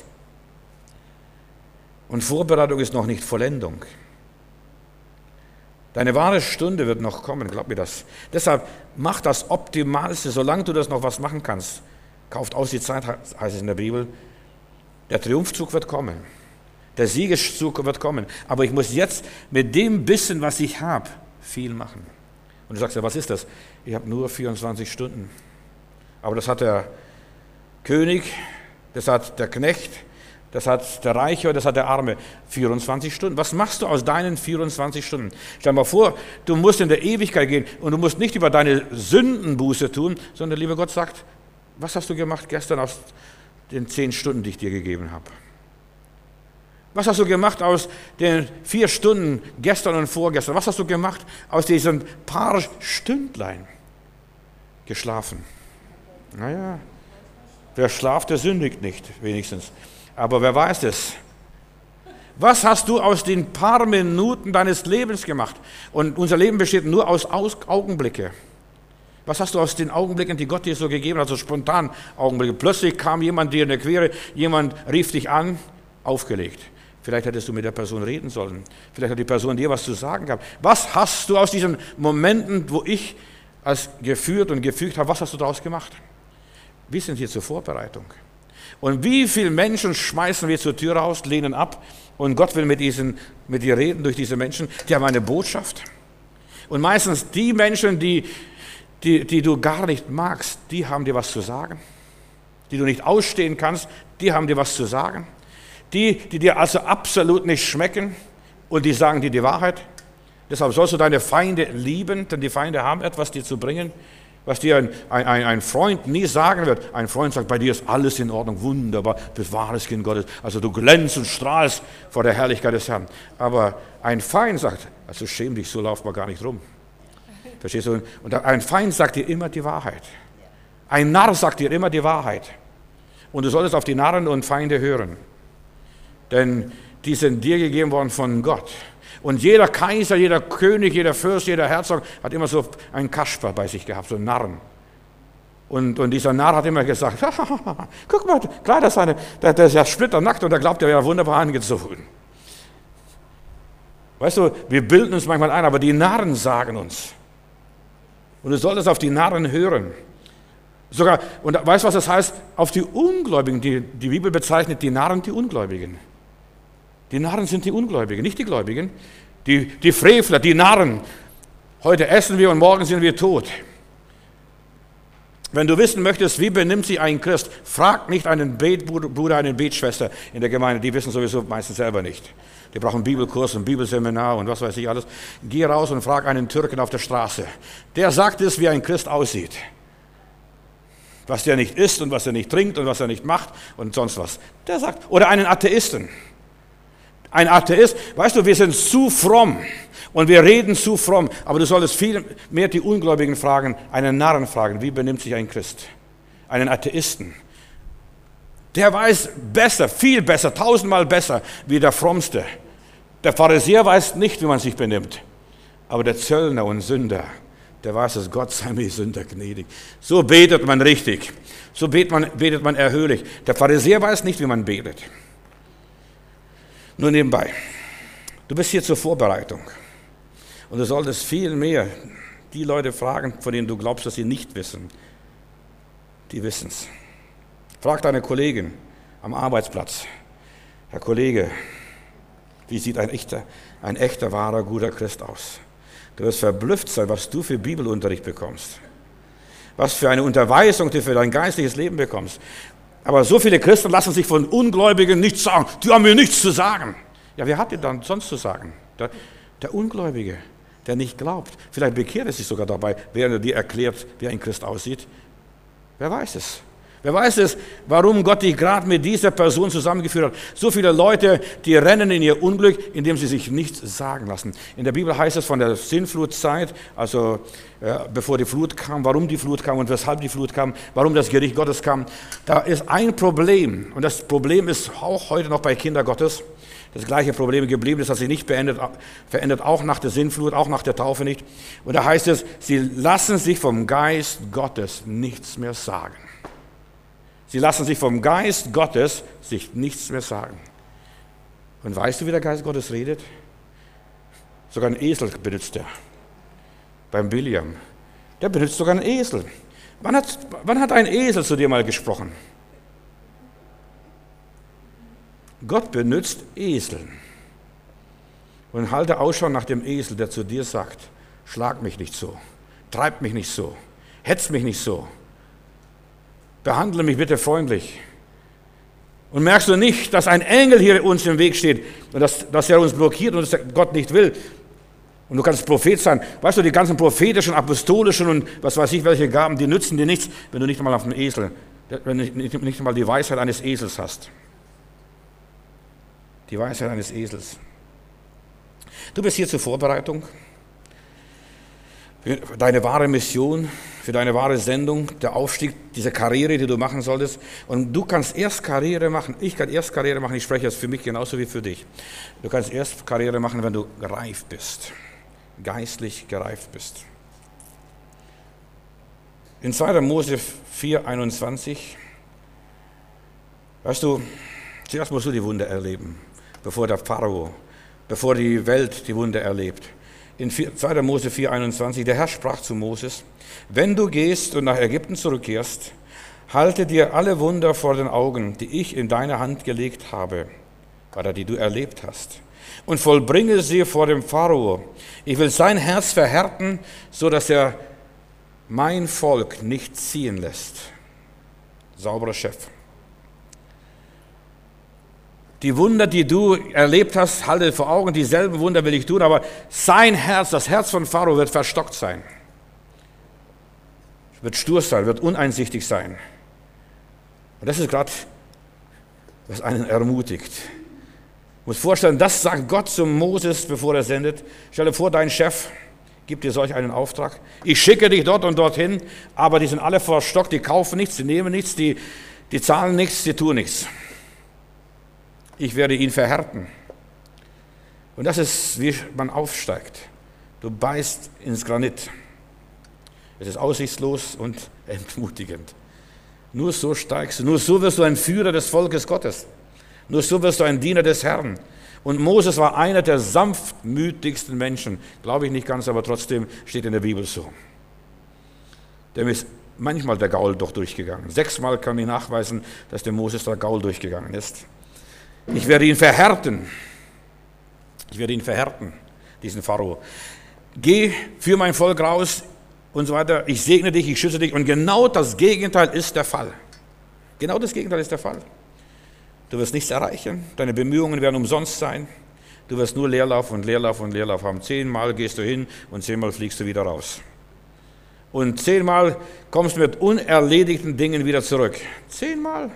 Und Vorbereitung ist noch nicht Vollendung. Deine wahre Stunde wird noch kommen, glaub mir das. Deshalb mach das Optimalste, solange du das noch was machen kannst. Kauft aus die Zeit, heißt es in der Bibel. Der Triumphzug wird kommen. Der Siegeszug wird kommen. Aber ich muss jetzt mit dem bisschen, was ich habe, viel machen. Und du sagst ja, was ist das? Ich habe nur 24 Stunden. Aber das hat der König, das hat der Knecht, das hat der Reiche, das hat der Arme. 24 Stunden. Was machst du aus deinen 24 Stunden? Stell dir mal vor, du musst in der Ewigkeit gehen und du musst nicht über deine Sündenbuße tun, sondern der liebe Gott sagt, was hast du gemacht gestern aus den 10 Stunden, die ich dir gegeben habe? Was hast du gemacht aus den 4 Stunden gestern und vorgestern? Was hast du gemacht aus diesen paar Stündlein? Geschlafen. Naja, wer schlaft, der sündigt nicht, wenigstens. Aber wer weiß es? Was hast du aus den paar Minuten deines Lebens gemacht? Und unser Leben besteht nur aus Augenblicke. Was hast du aus den Augenblicken, die Gott dir so gegeben hat, so spontan Augenblicke? Plötzlich kam jemand dir in der Quere, jemand rief dich an, aufgelegt. Vielleicht hättest du mit der Person reden sollen. Vielleicht hat die Person dir was zu sagen gehabt. Was hast du aus diesen Momenten, wo ich als geführt und gefügt habe, was hast du daraus gemacht? Wir sind hier zur Vorbereitung. Und wie viele Menschen schmeißen wir zur Tür raus, lehnen ab und Gott will mit dir reden durch diese Menschen. Die haben eine Botschaft. Und meistens die Menschen, die du gar nicht magst, die haben dir was zu sagen. Die du nicht ausstehen kannst, die haben dir was zu sagen. Die dir also absolut nicht schmecken und die sagen dir die Wahrheit. Deshalb sollst du deine Feinde lieben, denn die Feinde haben etwas dir zu bringen, was dir ein Freund nie sagen wird. Ein Freund sagt, bei dir ist alles in Ordnung, wunderbar, du bist wahres Kind Gottes. Also du glänzt und strahlst vor der Herrlichkeit des Herrn. Aber ein Feind sagt, also schäm dich, so lauf mal gar nicht rum. Verstehst du? Und ein Feind sagt dir immer die Wahrheit. Ein Narr sagt dir immer die Wahrheit. Und du solltest auf die Narren und Feinde hören. Denn die sind dir gegeben worden von Gott. Und jeder Kaiser, jeder König, jeder Fürst, jeder Herzog hat immer so einen Kasper bei sich gehabt, so einen Narren. Und dieser Narr hat immer gesagt, guck mal, klar, der ist ja splitternackt und der glaubt, er wäre wunderbar angezogen. Weißt du, wir bilden uns manchmal ein, aber die Narren sagen uns. Und du solltest auf die Narren hören. Sogar, und weißt du, was das heißt? Auf die Ungläubigen. Die Bibel bezeichnet die Narren die Ungläubigen. Die Narren sind die Ungläubigen, nicht die Gläubigen. Die Frevler, die Narren. Heute essen wir und morgen sind wir tot. Wenn du wissen möchtest, wie benimmt sich ein Christ, frag nicht einen Betbruder, eine Betschwester in der Gemeinde. Die wissen sowieso meistens selber nicht. Die brauchen Bibelkurs und Bibelseminar und was weiß ich alles. Geh raus und frag einen Türken auf der Straße. Der sagt es, wie ein Christ aussieht. Was der nicht isst und was er nicht trinkt und was er nicht macht und sonst was. Der sagt, oder einen Atheisten. Ein Atheist, weißt du, wir sind zu fromm und wir reden zu fromm, aber du solltest viel mehr die Ungläubigen fragen, einen Narren fragen, wie benimmt sich ein Christ? Einen Atheisten. Der weiß besser, viel besser, 1000-mal besser wie der Frommste. Der Pharisäer weiß nicht, wie man sich benimmt, aber der Zöllner und Sünder, der weiß, dass Gott sei mir Sünder gnädig. So betet man richtig, so betet man erhöhlich. Der Pharisäer weiß nicht, wie man betet. Nur nebenbei, du bist hier zur Vorbereitung und du solltest viel mehr die Leute fragen, von denen du glaubst, dass sie nicht wissen. Die wissen es. Frag deine Kollegin am Arbeitsplatz, Herr Kollege, wie sieht ein echter, wahrer, guter Christ aus? Du wirst verblüfft sein, was du für Bibelunterricht bekommst, was für eine Unterweisung du für dein geistliches Leben bekommst. Aber so viele Christen lassen sich von Ungläubigen nichts sagen. Die haben mir nichts zu sagen. Ja, wer hat dir dann sonst zu sagen? Der Ungläubige. der nicht glaubt. Vielleicht bekehrt er sich sogar dabei, während er dir erklärt, wie ein Christ aussieht. Wer weiß es? Wer weiß es, warum Gott dich gerade mit dieser Person zusammengeführt hat? So viele Leute, die rennen in ihr Unglück, indem sie sich nichts sagen lassen. In der Bibel heißt es von der Sintflutzeit, also bevor die Flut kam, warum die Flut kam und weshalb die Flut kam, warum das Gericht Gottes kam. Da ist ein Problem, und das Problem ist auch heute noch bei Kindern Gottes. Das gleiche Problem geblieben, das hat sich nicht verändert, auch nach der Sintflut, auch nach der Taufe nicht. Und da heißt es, sie lassen sich vom Geist Gottes nichts mehr sagen. Sie lassen sich vom Geist Gottes sich nichts mehr sagen. Und weißt du, wie der Geist Gottes redet? Sogar ein Esel benutzt er. Beim Biliam. Der benutzt sogar einen Esel. Wann hat ein Esel zu dir mal gesprochen? Gott benutzt Esel. Und halte Ausschau nach dem Esel, der zu dir sagt, schlag mich nicht so, treib mich nicht so, hetz mich nicht so. Behandle mich bitte freundlich. Und merkst du nicht, dass ein Engel hier uns im Weg steht und dass er uns blockiert und dass Gott nicht will? Und du kannst Prophet sein. Weißt du, die ganzen prophetischen, apostolischen und was weiß ich, welche Gaben, die nützen dir nichts, wenn du nicht einmal auf dem Esel, wenn du nicht einmal die Weisheit eines Esels hast. Die Weisheit eines Esels. Du bist hier zur Vorbereitung für deine wahre Mission, für deine wahre Sendung, der Aufstieg, diese Karriere, die du machen solltest. Und du kannst erst Karriere machen, ich kann erst Karriere machen, ich spreche jetzt für mich genauso wie für dich. Du kannst erst Karriere machen, wenn du reif bist, geistlich gereift bist. In 2. Mose 4,21, weißt du, zuerst musst du die Wunder erleben, bevor der Pharao, bevor die Welt die Wunder erlebt. In 2. Mose 4,21, der Herr sprach zu Moses, wenn du gehst und nach Ägypten zurückkehrst, halte dir alle Wunder vor den Augen, die ich in deine Hand gelegt habe, oder die du erlebt hast, und vollbringe sie vor dem Pharao. Ich will sein Herz verhärten, so dass er mein Volk nicht ziehen lässt. Sauberer Chef. Die Wunder, die du erlebt hast, halte vor Augen, dieselben Wunder will ich tun, aber sein Herz, das Herz von Pharao wird verstockt sein. Wird stur sein, wird uneinsichtig sein. Und das ist gerade, was einen ermutigt. Du musst vorstellen, das sagt Gott zu Moses, bevor er sendet. Stell dir vor, dein Chef gibt dir solch einen Auftrag. Ich schicke dich dort und dorthin, aber die sind alle verstockt, die kaufen nichts, die nehmen nichts, die zahlen nichts, die tun nichts. Ich werde ihn verhärten. Und das ist, wie man aufsteigt. Du beißt ins Granit. Es ist aussichtslos und entmutigend. Nur so steigst du, nur so wirst du ein Führer des Volkes Gottes. Nur so wirst du ein Diener des Herrn. Und Moses war einer der sanftmütigsten Menschen. Glaube ich nicht ganz, aber trotzdem steht in der Bibel so. Dem ist manchmal der Gaul doch durchgegangen. 6-mal kann ich nachweisen, dass dem Moses der Gaul durchgegangen ist. Ich werde ihn verhärten. Ich werde ihn verhärten, diesen Pharao. Geh für mein Volk raus und so weiter. Ich segne dich, ich schütze dich. Und genau das Gegenteil ist der Fall. Genau das Gegenteil ist der Fall. Du wirst nichts erreichen. Deine Bemühungen werden umsonst sein. Du wirst nur Leerlauf und Leerlauf und Leerlauf haben. 10-mal gehst du hin und 10-mal fliegst du wieder raus. Und 10-mal kommst du mit unerledigten Dingen wieder zurück. 10-mal.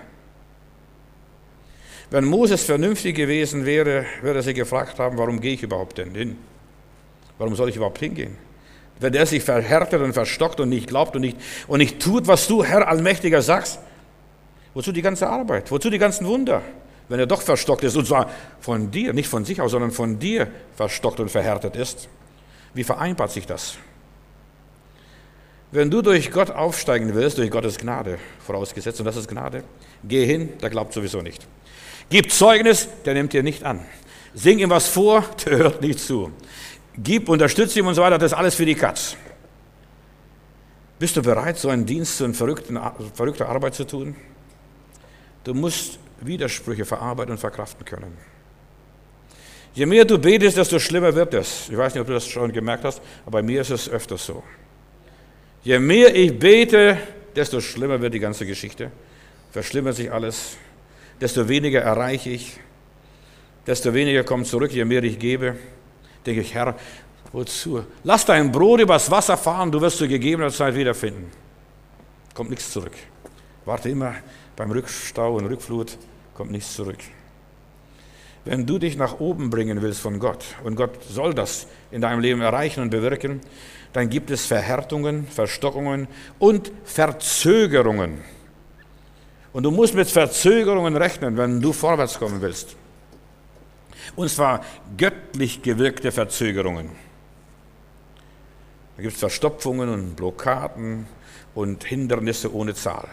Wenn Moses vernünftig gewesen wäre, würde er sich gefragt haben, warum gehe ich überhaupt denn hin? Warum soll ich überhaupt hingehen? Wenn er sich verhärtet und verstockt und nicht glaubt und nicht tut, was du, Herr Allmächtiger, sagst, wozu die ganze Arbeit? Wozu die ganzen Wunder? Wenn er doch verstockt ist, und zwar von dir, nicht von sich aus, sondern von dir verstockt und verhärtet ist. Wie vereinbart sich das? Wenn du durch Gott aufsteigen willst, durch Gottes Gnade, vorausgesetzt, und das ist Gnade, geh hin, der glaubt sowieso nicht. Gib Zeugnis, der nimmt dir nicht an. Sing ihm was vor, der hört nicht zu. Gib, unterstütze ihm und so weiter, das ist alles für die Katz. Bist du bereit, so einen Dienst, so eine verrückte Arbeit zu tun? Du musst Widersprüche verarbeiten und verkraften können. Je mehr du betest, desto schlimmer wird es. Ich weiß nicht, ob du das schon gemerkt hast, aber bei mir ist es öfters so. Je mehr ich bete, desto schlimmer wird die ganze Geschichte. Verschlimmert sich alles. Desto weniger erreiche ich, desto weniger kommt zurück, je mehr ich gebe. Denke ich, Herr, Wozu? Lass dein Brot übers Wasser fahren, du wirst zu gegebener Zeit wiederfinden. Kommt nichts zurück. Warte immer beim Rückstau und Rückflut, kommt nichts zurück. Wenn du dich nach oben bringen willst von Gott, und Gott soll das in deinem Leben erreichen und bewirken, dann gibt es Verhärtungen, Verstockungen und Verzögerungen. Und du musst mit Verzögerungen rechnen, wenn du vorwärts kommen willst. Und zwar göttlich gewirkte Verzögerungen. Da gibt es Verstopfungen und Blockaden und Hindernisse ohne Zahl.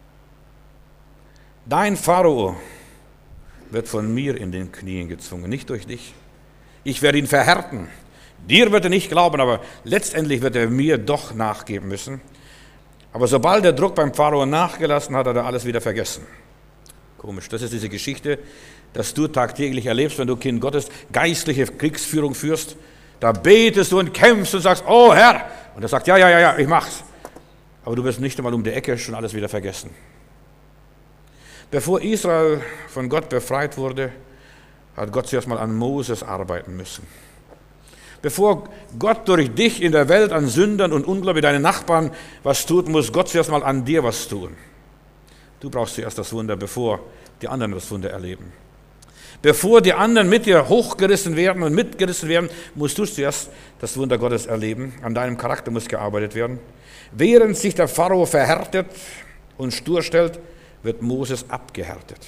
Dein Pharao wird von mir in den Knien gezwungen, nicht durch dich. Ich werde ihn verhärten. Dir wird er nicht glauben, aber letztendlich wird er mir doch nachgeben müssen. Aber sobald der Druck beim Pharao nachgelassen hat, hat er alles wieder vergessen. Komisch, das ist diese Geschichte, dass du tagtäglich erlebst, wenn du Kind Gottes geistliche Kriegsführung führst. Da betest du und kämpfst und sagst, oh Herr. Und er sagt, ja, ich mach's. Aber du wirst nicht einmal um die Ecke schon alles wieder vergessen. Bevor Israel von Gott befreit wurde, hat Gott zuerst mal an Moses arbeiten müssen. Bevor Gott durch dich in der Welt an Sündern und Ungläubigen, deinen Nachbarn was tut, muss Gott zuerst mal an dir was tun. Du brauchst zuerst das Wunder, bevor die anderen das Wunder erleben. Bevor die anderen mit dir hochgerissen werden und mitgerissen werden, musst du zuerst das Wunder Gottes erleben. An deinem Charakter muss gearbeitet werden. Während sich der Pharao verhärtet und stur stellt, wird Moses abgehärtet.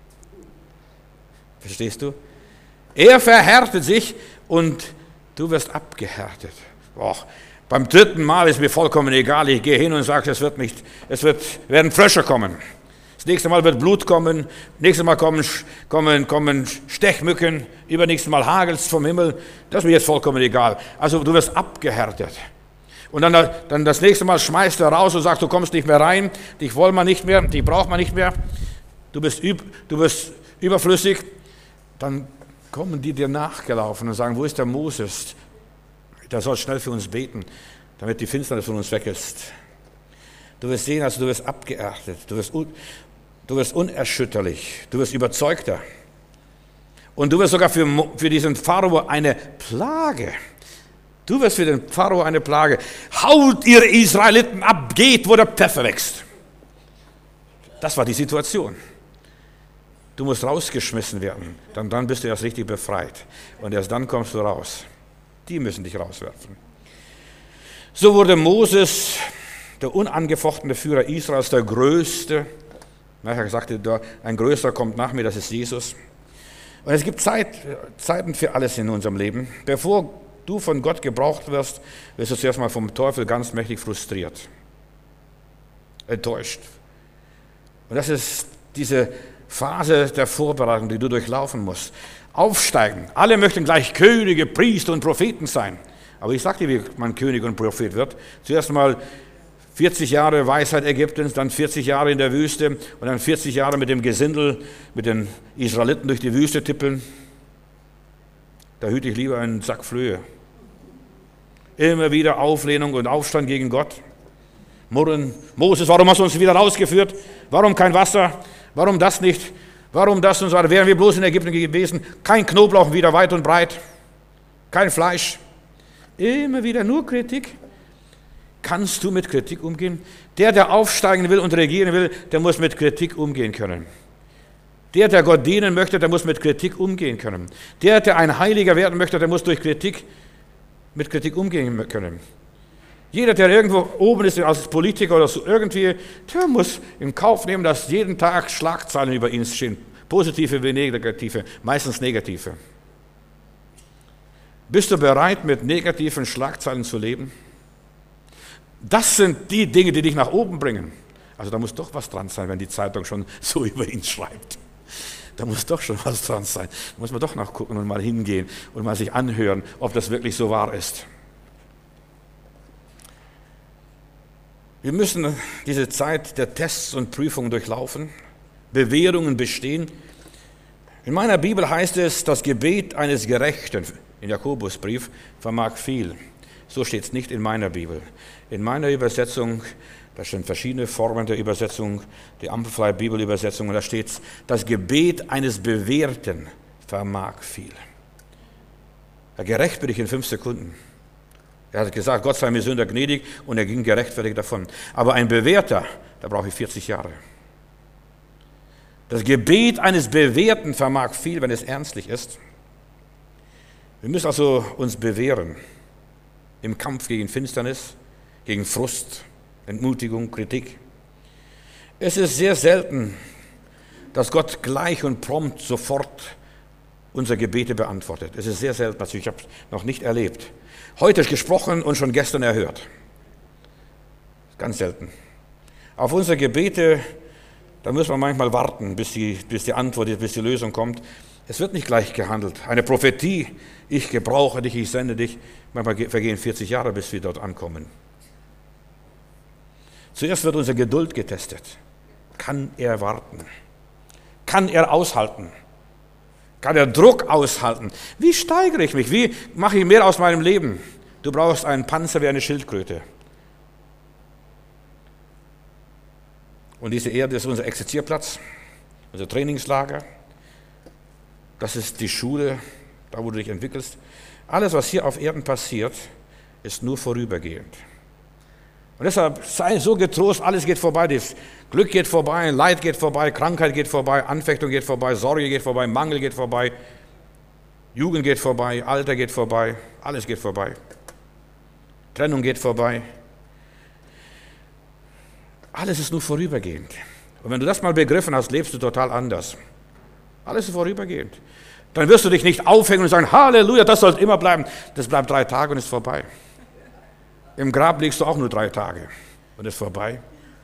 Verstehst du? Er verhärtet sich und du wirst abgehärtet. Beim dritten Mal ist mir vollkommen egal, ich gehe hin und sage, werden Frösche kommen. Das nächste Mal wird Blut kommen, nächstes Mal kommen Stechmücken, übernächstes Mal hagelt's vom Himmel. Das ist mir jetzt vollkommen egal. Also du wirst abgehärtet. Und dann das nächste Mal schmeißt er raus und sagt, du kommst nicht mehr rein, dich wollen wir nicht mehr, dich braucht man nicht mehr, du bist überflüssig. Dann kommen die dir nachgelaufen und sagen, wo ist der Moses? Der soll schnell für uns beten, damit die Finsternis von uns weg ist. Du wirst sehen, also du wirst abgehärtet, du wirst unerschütterlich, du wirst überzeugter. Und du wirst sogar für diesen Pharao eine Plage. Du wirst für den Pharao eine Plage. Haut ihr Israeliten ab, geht, wo der Pfeffer wächst. Das war die Situation. Du musst rausgeschmissen werden, dann bist du erst richtig befreit. Und erst dann kommst du raus. Die müssen dich rauswerfen. So wurde Moses, der unangefochtene Führer Israels, der Größte. Er sagte, ein Größter kommt nach mir, das ist Jesus. Und es gibt Zeiten für alles in unserem Leben. Bevor du von Gott gebraucht wirst, wirst du zuerst mal vom Teufel ganz mächtig frustriert, enttäuscht. Und das ist diese Phase der Vorbereitung, die du durchlaufen musst. Aufsteigen. Alle möchten gleich Könige, Priester und Propheten sein. Aber ich sage dir, wie man König und Prophet wird. Zuerst mal 40 Jahre Weisheit Ägyptens, dann 40 Jahre in der Wüste und dann 40 Jahre mit dem Gesindel, mit den Israeliten durch die Wüste tippeln. Da hüte ich lieber einen Sack Flöhe. Immer wieder Auflehnung und Aufstand gegen Gott. Murren, Moses, warum hast du uns wieder rausgeführt? Warum kein Wasser? Warum das nicht? Warum das und so weiter? Wären wir bloß in Ägypten gewesen? Kein Knoblauch wieder weit und breit. Kein Fleisch. Immer wieder nur Kritik. Kannst du mit Kritik umgehen? Der aufsteigen will und regieren will, der muss mit Kritik umgehen können. Der Gott dienen möchte, der muss mit Kritik umgehen können. Der ein Heiliger werden möchte, der muss mit Kritik umgehen können. Jeder, der irgendwo oben ist als Politiker oder so irgendwie, der muss in Kauf nehmen, dass jeden Tag Schlagzeilen über ihn stehen. Positive wie negative, meistens negative. Bist du bereit, mit negativen Schlagzeilen zu leben? Das sind die Dinge, die dich nach oben bringen. Also da muss doch was dran sein, wenn die Zeitung schon so über ihn schreibt. Da muss doch schon was dran sein. Da muss man doch nachgucken und mal hingehen und mal sich anhören, ob das wirklich so wahr ist. Wir müssen diese Zeit der Tests und Prüfungen durchlaufen, Bewährungen bestehen. In meiner Bibel heißt es, das Gebet eines Gerechten, im Jakobusbrief, vermag viel. So steht es nicht in meiner Bibel. In meiner Übersetzung, da sind verschiedene Formen der Übersetzung, die Amplified Bibelübersetzung, und da steht es, das Gebet eines Bewährten vermag viel. Gerecht bin ich in 5 Sekunden. Er hat gesagt, Gott sei mir Sünder gnädig, und er ging gerechtfertigt davon. Aber ein Bewährter, da brauche ich 40 Jahre. Das Gebet eines Bewährten vermag viel, wenn es ernstlich ist. Wir müssen also uns bewähren im Kampf gegen Finsternis, gegen Frust, Entmutigung, Kritik. Es ist sehr selten, dass Gott gleich und prompt sofort unsere Gebete beantwortet. Es ist sehr selten, also ich habe es noch nicht erlebt. Heute ist gesprochen und schon gestern erhört. Ganz selten. Auf unsere Gebete, da muss man manchmal warten, bis die Antwort, bis die Lösung kommt. Es wird nicht gleich gehandelt. Eine Prophetie, ich gebrauche dich, ich sende dich. Manchmal vergehen 40 Jahre, bis wir dort ankommen. Zuerst wird unsere Geduld getestet. Kann er warten? Kann er aushalten? Kann er Druck aushalten? Wie steigere ich mich? Wie mache ich mehr aus meinem Leben? Du brauchst einen Panzer wie eine Schildkröte. Und diese Erde ist unser Exerzierplatz, unser Trainingslager. Das ist die Schule, da wo du dich entwickelst. Alles, was hier auf Erden passiert, ist nur vorübergehend. Und deshalb sei so getrost, alles geht vorbei. Das Glück geht vorbei, Leid geht vorbei, Krankheit geht vorbei, Anfechtung geht vorbei, Sorge geht vorbei, Mangel geht vorbei, Jugend geht vorbei, Alter geht vorbei, alles geht vorbei. Trennung geht vorbei. Alles ist nur vorübergehend. Und wenn du das mal begriffen hast, lebst du total anders. Alles ist vorübergehend. Dann wirst du dich nicht aufhängen und sagen, Halleluja, das soll immer bleiben. Das bleibt 3 Tage und ist vorbei. Im Grab liegst du auch nur 3 Tage und ist vorbei.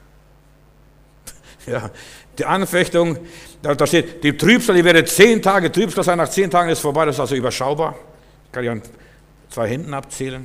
Ja, die Anfechtung, da steht, die Trübsal, die werde 10 Tage Trübsal sein, nach 10 Tagen ist vorbei, das ist also überschaubar. Kann ich an 2 Händen abzählen.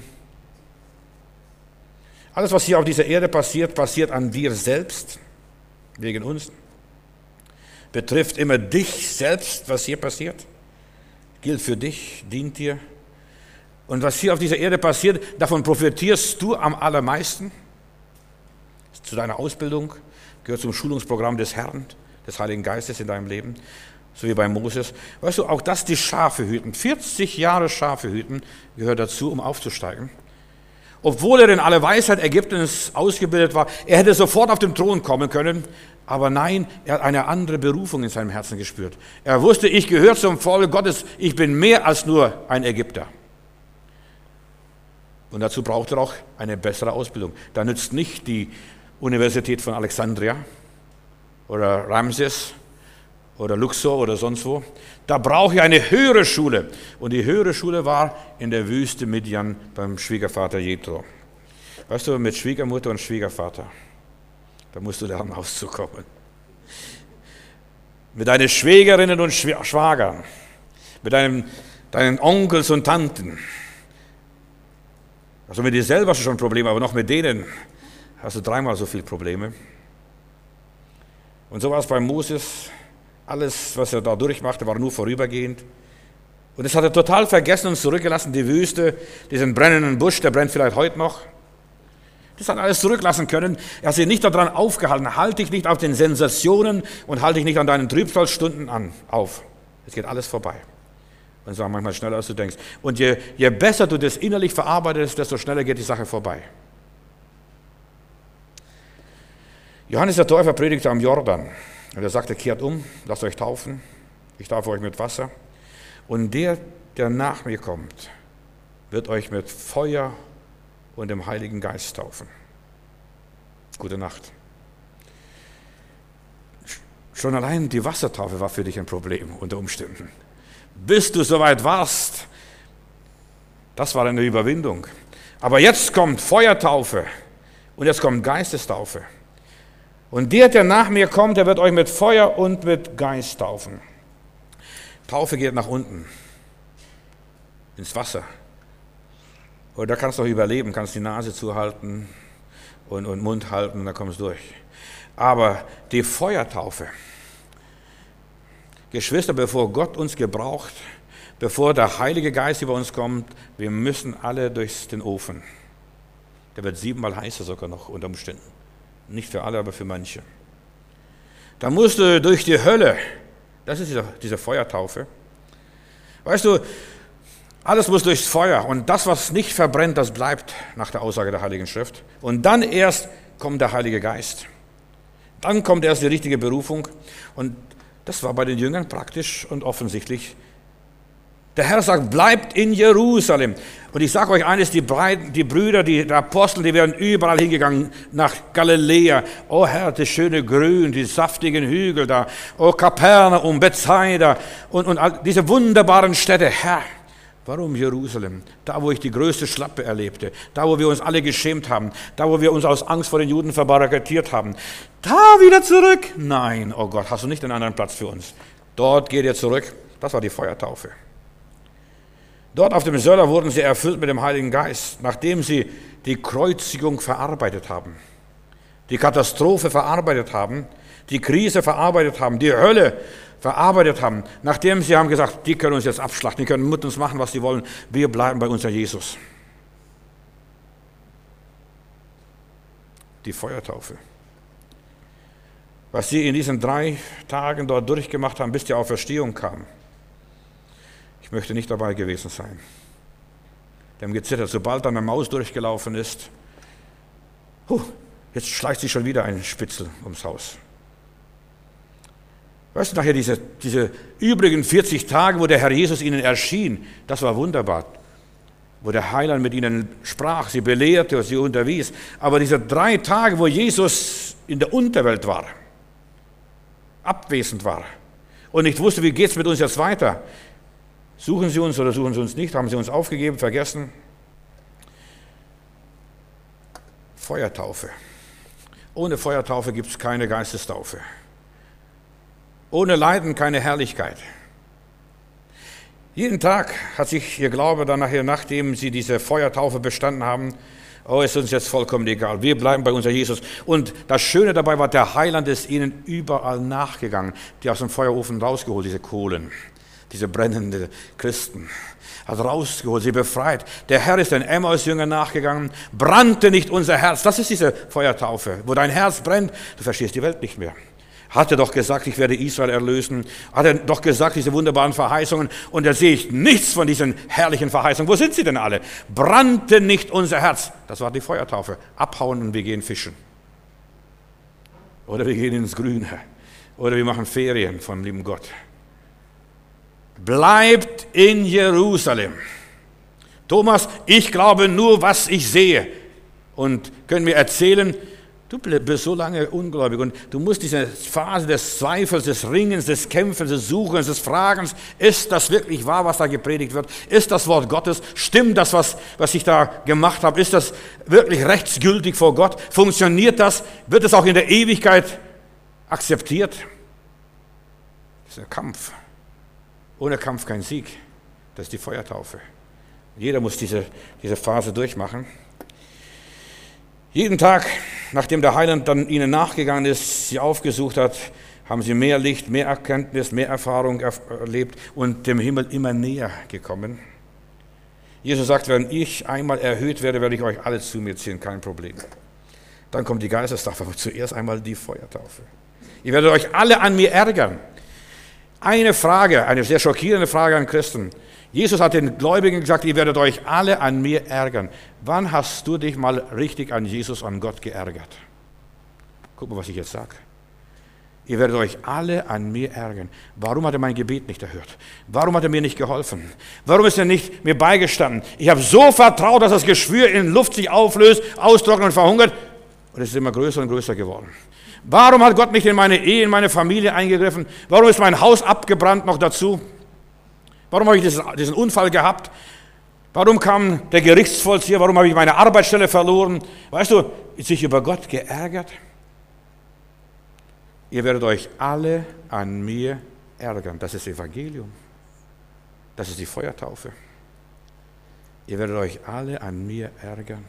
Alles, was hier auf dieser Erde passiert, passiert an dir selbst, wegen uns. Betrifft immer dich selbst, was hier passiert. Gilt für dich, dient dir. Und was hier auf dieser Erde passiert, davon profitierst du am allermeisten. Zu deiner Ausbildung, gehört zum Schulungsprogramm des Herrn, des Heiligen Geistes in deinem Leben, so wie bei Moses. Weißt du, auch das die Schafe hüten, 40 Jahre Schafe hüten, gehört dazu, um aufzusteigen. Obwohl er in alle Weisheit Ägyptens ausgebildet war, er hätte sofort auf den Thron kommen können, aber nein, er hat eine andere Berufung in seinem Herzen gespürt. Er wusste, ich gehöre zum Volk Gottes, ich bin mehr als nur ein Ägypter. Und dazu braucht er auch eine bessere Ausbildung. Da nützt nicht die Universität von Alexandria oder Ramses oder Luxor oder sonst wo. Da brauche ich eine höhere Schule. Und die höhere Schule war in der Wüste Midian beim Schwiegervater Jethro. Weißt du, mit Schwiegermutter und Schwiegervater, da musst du lernen auszukommen. Mit deinen Schwägerinnen und Schwagern, mit deinen Onkels und Tanten. Also mit dir selber hast du schon Probleme, aber noch mit denen hast du 3-mal so viele Probleme. Und so war es bei Moses. Alles, was er da durchmachte, war nur vorübergehend. Und das hat er total vergessen und zurückgelassen. Die Wüste, diesen brennenden Busch, der brennt vielleicht heute noch. Das hat er alles zurücklassen können. Er hat sich nicht daran aufgehalten. Halte dich nicht auf den Sensationen und halte dich nicht an deinen Trübsalstunden auf. Es geht alles vorbei. Und es war manchmal schneller, als du denkst. Und je besser du das innerlich verarbeitest, desto schneller geht die Sache vorbei. Johannes der Täufer predigte am Jordan. Und er sagte, kehrt um, lasst euch taufen. Ich taufe euch mit Wasser. Und der nach mir kommt, wird euch mit Feuer und dem Heiligen Geist taufen. Gute Nacht. Schon allein die Wassertaufe war für dich ein Problem unter Umständen. Bis du soweit warst, das war eine Überwindung. Aber jetzt kommt Feuertaufe und jetzt kommt Geistestaufe. Und der nach mir kommt, der wird euch mit Feuer und mit Geist taufen. Taufe geht nach unten, ins Wasser. Und da kannst du auch überleben, kannst die Nase zuhalten und Mund halten und dann kommst du durch. Aber die Feuertaufe, Geschwister, bevor Gott uns gebraucht, bevor der Heilige Geist über uns kommt, wir müssen alle durch den Ofen. Der wird 7-mal heißer sogar noch unter Umständen. Nicht für alle, aber für manche. Da musst du durch die Hölle. Das ist diese Feuertaufe. Weißt du, Alles muss durchs Feuer. Und das, was nicht verbrennt, das bleibt nach der Aussage der Heiligen Schrift. Und dann erst kommt der Heilige Geist. Dann kommt erst die richtige Berufung. Und das war bei den Jüngern praktisch und offensichtlich. Der Herr sagt, bleibt in Jerusalem. Und ich sage euch eines, die Brüder, die Apostel, die wären überall hingegangen, nach Galiläa. Oh Herr, das schöne Grün, die saftigen Hügel da. Oh Kapernaum, Bethsaida und all diese wunderbaren Städte. Herr, warum Jerusalem? Da, wo ich die größte Schlappe erlebte. Da, wo wir uns alle geschämt haben. Da, wo wir uns aus Angst vor den Juden verbarrikadiert haben. Da wieder zurück? Nein, oh Gott, hast du nicht einen anderen Platz für uns? Dort geht ihr zurück. Das war die Feuertaufe. Dort auf dem Söller wurden sie erfüllt mit dem Heiligen Geist, nachdem sie die Kreuzigung verarbeitet haben, die Katastrophe verarbeitet haben, die Krise verarbeitet haben, die Hölle verarbeitet haben, nachdem sie haben gesagt, die können uns jetzt abschlachten, die können mit uns machen, was sie wollen, wir bleiben bei unserem Jesus. Die Feuertaufe. Was sie in diesen 3 Tagen dort durchgemacht haben, bis die Auferstehung kam. Ich möchte nicht dabei gewesen sein. Die haben gezittert, sobald da eine Maus durchgelaufen ist. Jetzt schleicht sich schon wieder ein Spitzel ums Haus. Weißt du, nachher diese übrigen 40 Tage, wo der Herr Jesus ihnen erschien, das war wunderbar. Wo der Heiland mit ihnen sprach, sie belehrte und sie unterwies. Aber diese 3 Tage, wo Jesus in der Unterwelt war, abwesend war und nicht wusste, wie geht es mit uns jetzt weiter, suchen sie uns oder suchen sie uns nicht? Haben sie uns aufgegeben, vergessen? Feuertaufe. Ohne Feuertaufe gibt es keine Geistestaufe. Ohne Leiden keine Herrlichkeit. Jeden Tag hat sich ihr Glaube dann nachher, nachdem sie diese Feuertaufe bestanden haben, ist uns jetzt vollkommen egal. Wir bleiben bei unserem Jesus. Und das Schöne dabei war, der Heiland ist ihnen überall nachgegangen. Die aus dem Feuerofen rausgeholt, diese Kohlen. Diese brennenden Christen, hat rausgeholt, sie befreit. Der Herr ist den Emmaus-Jüngern nachgegangen, brannte nicht unser Herz. Das ist diese Feuertaufe, wo dein Herz brennt, du verstehst die Welt nicht mehr. Hat er doch gesagt, ich werde Israel erlösen. Hat er doch gesagt, diese wunderbaren Verheißungen. Und da sehe ich nichts von diesen herrlichen Verheißungen. Wo sind sie denn alle? Brannte nicht unser Herz. Das war die Feuertaufe. Abhauen und wir gehen fischen. Oder wir gehen ins Grüne. Oder wir machen Ferien vom lieben Gott. Bleibt in Jerusalem. Thomas, ich glaube nur, was ich sehe. Und können mir erzählen, du bist so lange ungläubig und du musst diese Phase des Zweifels, des Ringens, des Kämpfens, des Suchens, des Fragens, ist das wirklich wahr, was da gepredigt wird? Ist das Wort Gottes? Stimmt das, was ich da gemacht habe? Ist das wirklich rechtsgültig vor Gott? Funktioniert das? Wird es auch in der Ewigkeit akzeptiert? Das ist ein Kampf. Ohne Kampf kein Sieg. Das ist die Feuertaufe. Jeder muss diese Phase durchmachen. Jeden Tag, nachdem der Heiland dann ihnen nachgegangen ist, sie aufgesucht hat, haben sie mehr Licht, mehr Erkenntnis, mehr Erfahrung erlebt und dem Himmel immer näher gekommen. Jesus sagt, wenn ich einmal erhöht werde, werde ich euch alle zu mir ziehen, kein Problem. Dann kommt die Geistestaufe, aber zuerst einmal die Feuertaufe. Ihr werdet euch alle an mir ärgern. Eine Frage, eine sehr schockierende Frage an Christen. Jesus hat den Gläubigen gesagt, ihr werdet euch alle an mir ärgern. Wann hast du dich mal richtig an Jesus, an Gott geärgert? Guck mal, was ich jetzt sage. Ihr werdet euch alle an mir ärgern. Warum hat er mein Gebet nicht erhört? Warum hat er mir nicht geholfen? Warum ist er nicht mir beigestanden? Ich habe so vertraut, dass das Geschwür in Luft sich auflöst, austrocknet und verhungert. Und es ist immer größer und größer geworden. Warum hat Gott nicht in meine Ehe, in meine Familie eingegriffen? Warum ist mein Haus abgebrannt noch dazu? Warum habe ich diesen Unfall gehabt? Warum kam der Gerichtsvollzieher? Warum habe ich meine Arbeitsstelle verloren? Weißt du, ist sich über Gott geärgert? Ihr werdet euch alle an mir ärgern. Das ist Evangelium. Das ist die Feuertaufe. Ihr werdet euch alle an mir ärgern.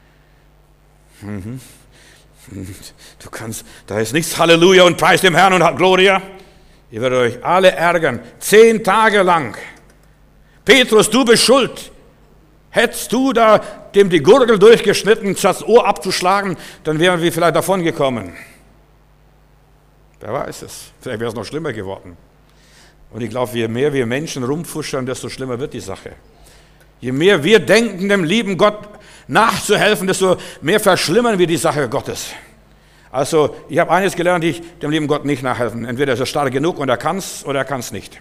Du kannst, da ist nichts Halleluja und Preis dem Herrn und Gloria. Ihr werdet euch alle ärgern. 10 Tage lang. Petrus, du bist schuld. Hättest du da dem die Gurgel durchgeschnitten, statt das Ohr abzuschlagen, dann wären wir vielleicht davon gekommen. Wer weiß es. Vielleicht wäre es noch schlimmer geworden. Und ich glaube, je mehr wir Menschen rumfuschern, desto schlimmer wird die Sache. Je mehr wir denken, dem lieben Gott nachzuhelfen, desto mehr verschlimmern wir die Sache Gottes. Also ich habe eines gelernt, ich dem lieben Gott nicht nachhelfen. Entweder ist er stark genug und er kann es oder er kann es nicht.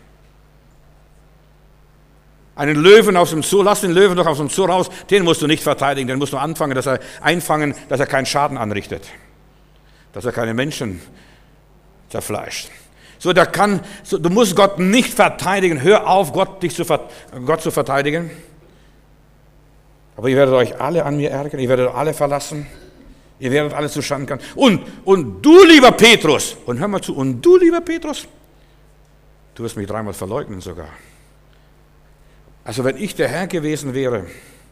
Einen Löwen aus dem Zoo, lass den Löwen doch aus dem Zoo raus, den musst du nicht verteidigen, den musst du einfangen, dass er keinen Schaden anrichtet. Dass er keine Menschen zerfleischt. Du musst Gott nicht verteidigen, hör auf, Gott zu verteidigen. Aber ihr werdet euch alle an mir ärgern, ihr werdet alle verlassen, ihr werdet alle zu Schanden kommen. Und du, lieber Petrus, und hör mal zu, und du, lieber Petrus, du wirst mich 3-mal verleugnen sogar. Also wenn ich der Herr gewesen wäre,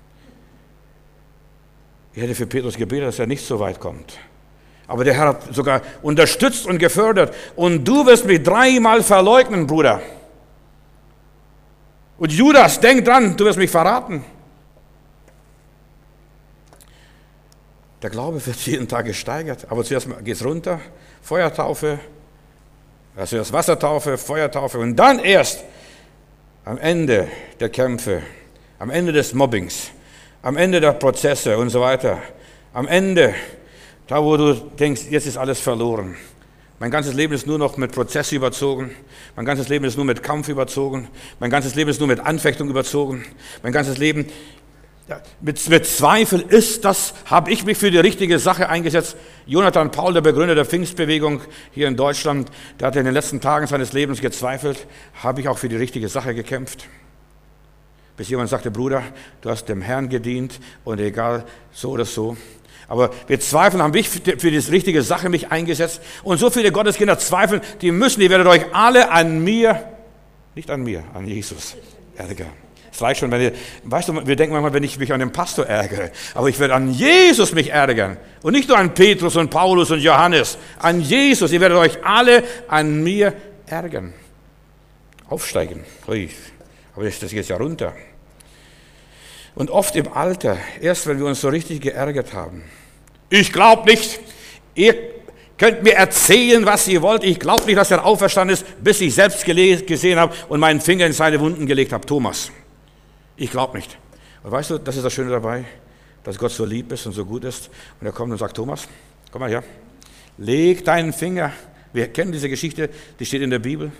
ich hätte für Petrus gebetet, dass er nicht so weit kommt. Aber der Herr hat sogar unterstützt und gefördert. Und du wirst mich 3-mal verleugnen, Bruder. Und Judas, denk dran, du wirst mich verraten. Der Glaube wird jeden Tag gesteigert. Aber zuerst geht es runter, Feuertaufe, zuerst Wassertaufe, Feuertaufe und dann erst am Ende der Kämpfe, am Ende des Mobbings, am Ende der Prozesse und so weiter, am Ende, da wo du denkst, jetzt ist alles verloren. Mein ganzes Leben ist nur noch mit Prozess überzogen, mein ganzes Leben ist nur mit Kampf überzogen, mein ganzes Leben ist nur mit Anfechtung überzogen, mein ganzes Leben mit Zweifel habe ich mich für die richtige Sache eingesetzt. Jonathan Paul, der Begründer der Pfingstbewegung hier in Deutschland, der hat in den letzten Tagen seines Lebens gezweifelt, habe ich auch für die richtige Sache gekämpft. Bis jemand sagte, Bruder, du hast dem Herrn gedient und egal, so oder so. Aber wir zweifeln, haben ich für die richtige Sache mich eingesetzt. Und so viele Gotteskinder zweifeln, ihr werdet euch alle an mir, nicht an mir, an Jesus ärgern. Es reicht schon, weißt du, wir denken manchmal, wenn ich mich an den Pastor ärgere, aber ich werde an Jesus mich ärgern. Und nicht nur an Petrus und Paulus und Johannes, an Jesus. Ihr werdet euch alle an mir ärgern. Aufsteigen. Aber das geht ja runter. Und oft im Alter, erst wenn wir uns so richtig geärgert haben. Ich glaube nicht, ihr könnt mir erzählen, was ihr wollt. Ich glaube nicht, dass er auferstanden ist, bis ich selbst gesehen habe und meinen Finger in seine Wunden gelegt habe. Thomas. Ich glaube nicht. Und weißt du, das ist das Schöne dabei, dass Gott so lieb ist und so gut ist. Und er kommt und sagt, Thomas, komm mal her, leg deinen Finger. Wir kennen diese Geschichte, die steht in der Bibel.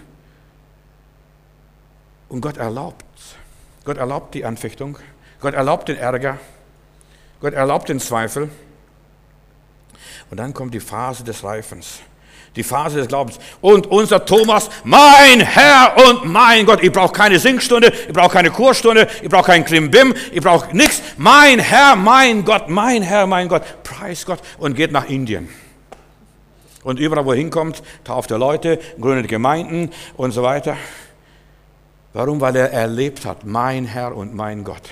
Und Gott erlaubt die Anfechtung. Gott erlaubt den Ärger. Gott erlaubt den Zweifel. Und dann kommt die Phase des Reifens. Die Phase des Glaubens. Und unser Thomas, mein Herr und mein Gott. Ich brauche keine Singstunde, ich brauche keine Kurstunde, ich brauche kein Klimbim, ich brauche nichts. Mein Herr, mein Gott, mein Herr, mein Gott. Preis Gott. Und geht nach Indien. Und überall, wo er hinkommt, tauft er Leute, gründet Gemeinden und so weiter. Warum? Weil er erlebt hat, mein Herr und mein Gott.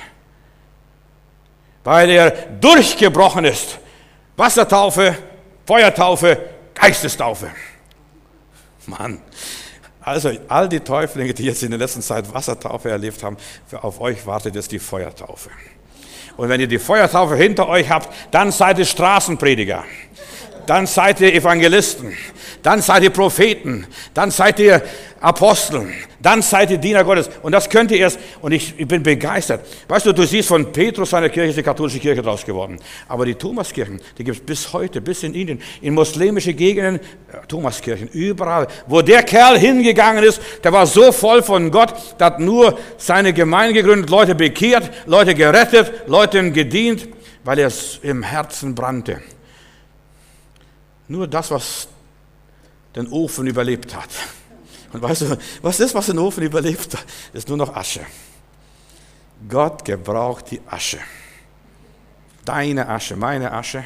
Weil er durchgebrochen ist. Wassertaufe, Feuertaufe, Geistestaufe. Mann, also all die Täuflinge, die jetzt in der letzten Zeit Wassertaufe erlebt haben, auf euch wartet jetzt die Feuertaufe. Und wenn ihr die Feuertaufe hinter euch habt, dann seid ihr Straßenprediger, dann seid ihr Evangelisten, dann seid ihr Propheten, dann seid ihr Aposteln, dann seid ihr Diener Gottes. Und das könnt ihr erst, und ich bin begeistert. Weißt du, du siehst von Petrus, seiner Kirche ist die katholische Kirche draus geworden. Aber die Thomaskirchen, die gibt es bis heute, bis in Indien, in muslimische Gegenden, Thomaskirchen, überall. Wo der Kerl hingegangen ist, der war so voll von Gott, der hat nur seine Gemeinde gegründet, Leute bekehrt, Leute gerettet, Leuten gedient, weil er es im Herzen brannte. Nur das, was den Ofen überlebt hat. Und weißt du, was ist, was den Ofen überlebt hat? Ist nur noch Asche. Gott gebraucht die Asche. Deine Asche, meine Asche.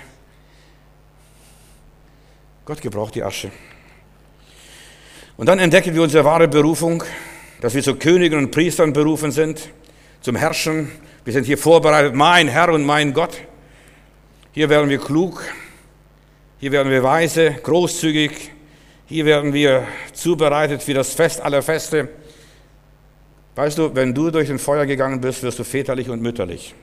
Gott gebraucht die Asche. Und dann entdecken wir unsere wahre Berufung, dass wir zu Königen und Priestern berufen sind, zum Herrschen. Wir sind hier vorbereitet, mein Herr und mein Gott. Hier werden wir klug. Hier werden wir weise, großzügig. Hier werden wir zubereitet für das Fest aller Feste. Weißt du, wenn du durch den Feuer gegangen bist, wirst du väterlich und mütterlich.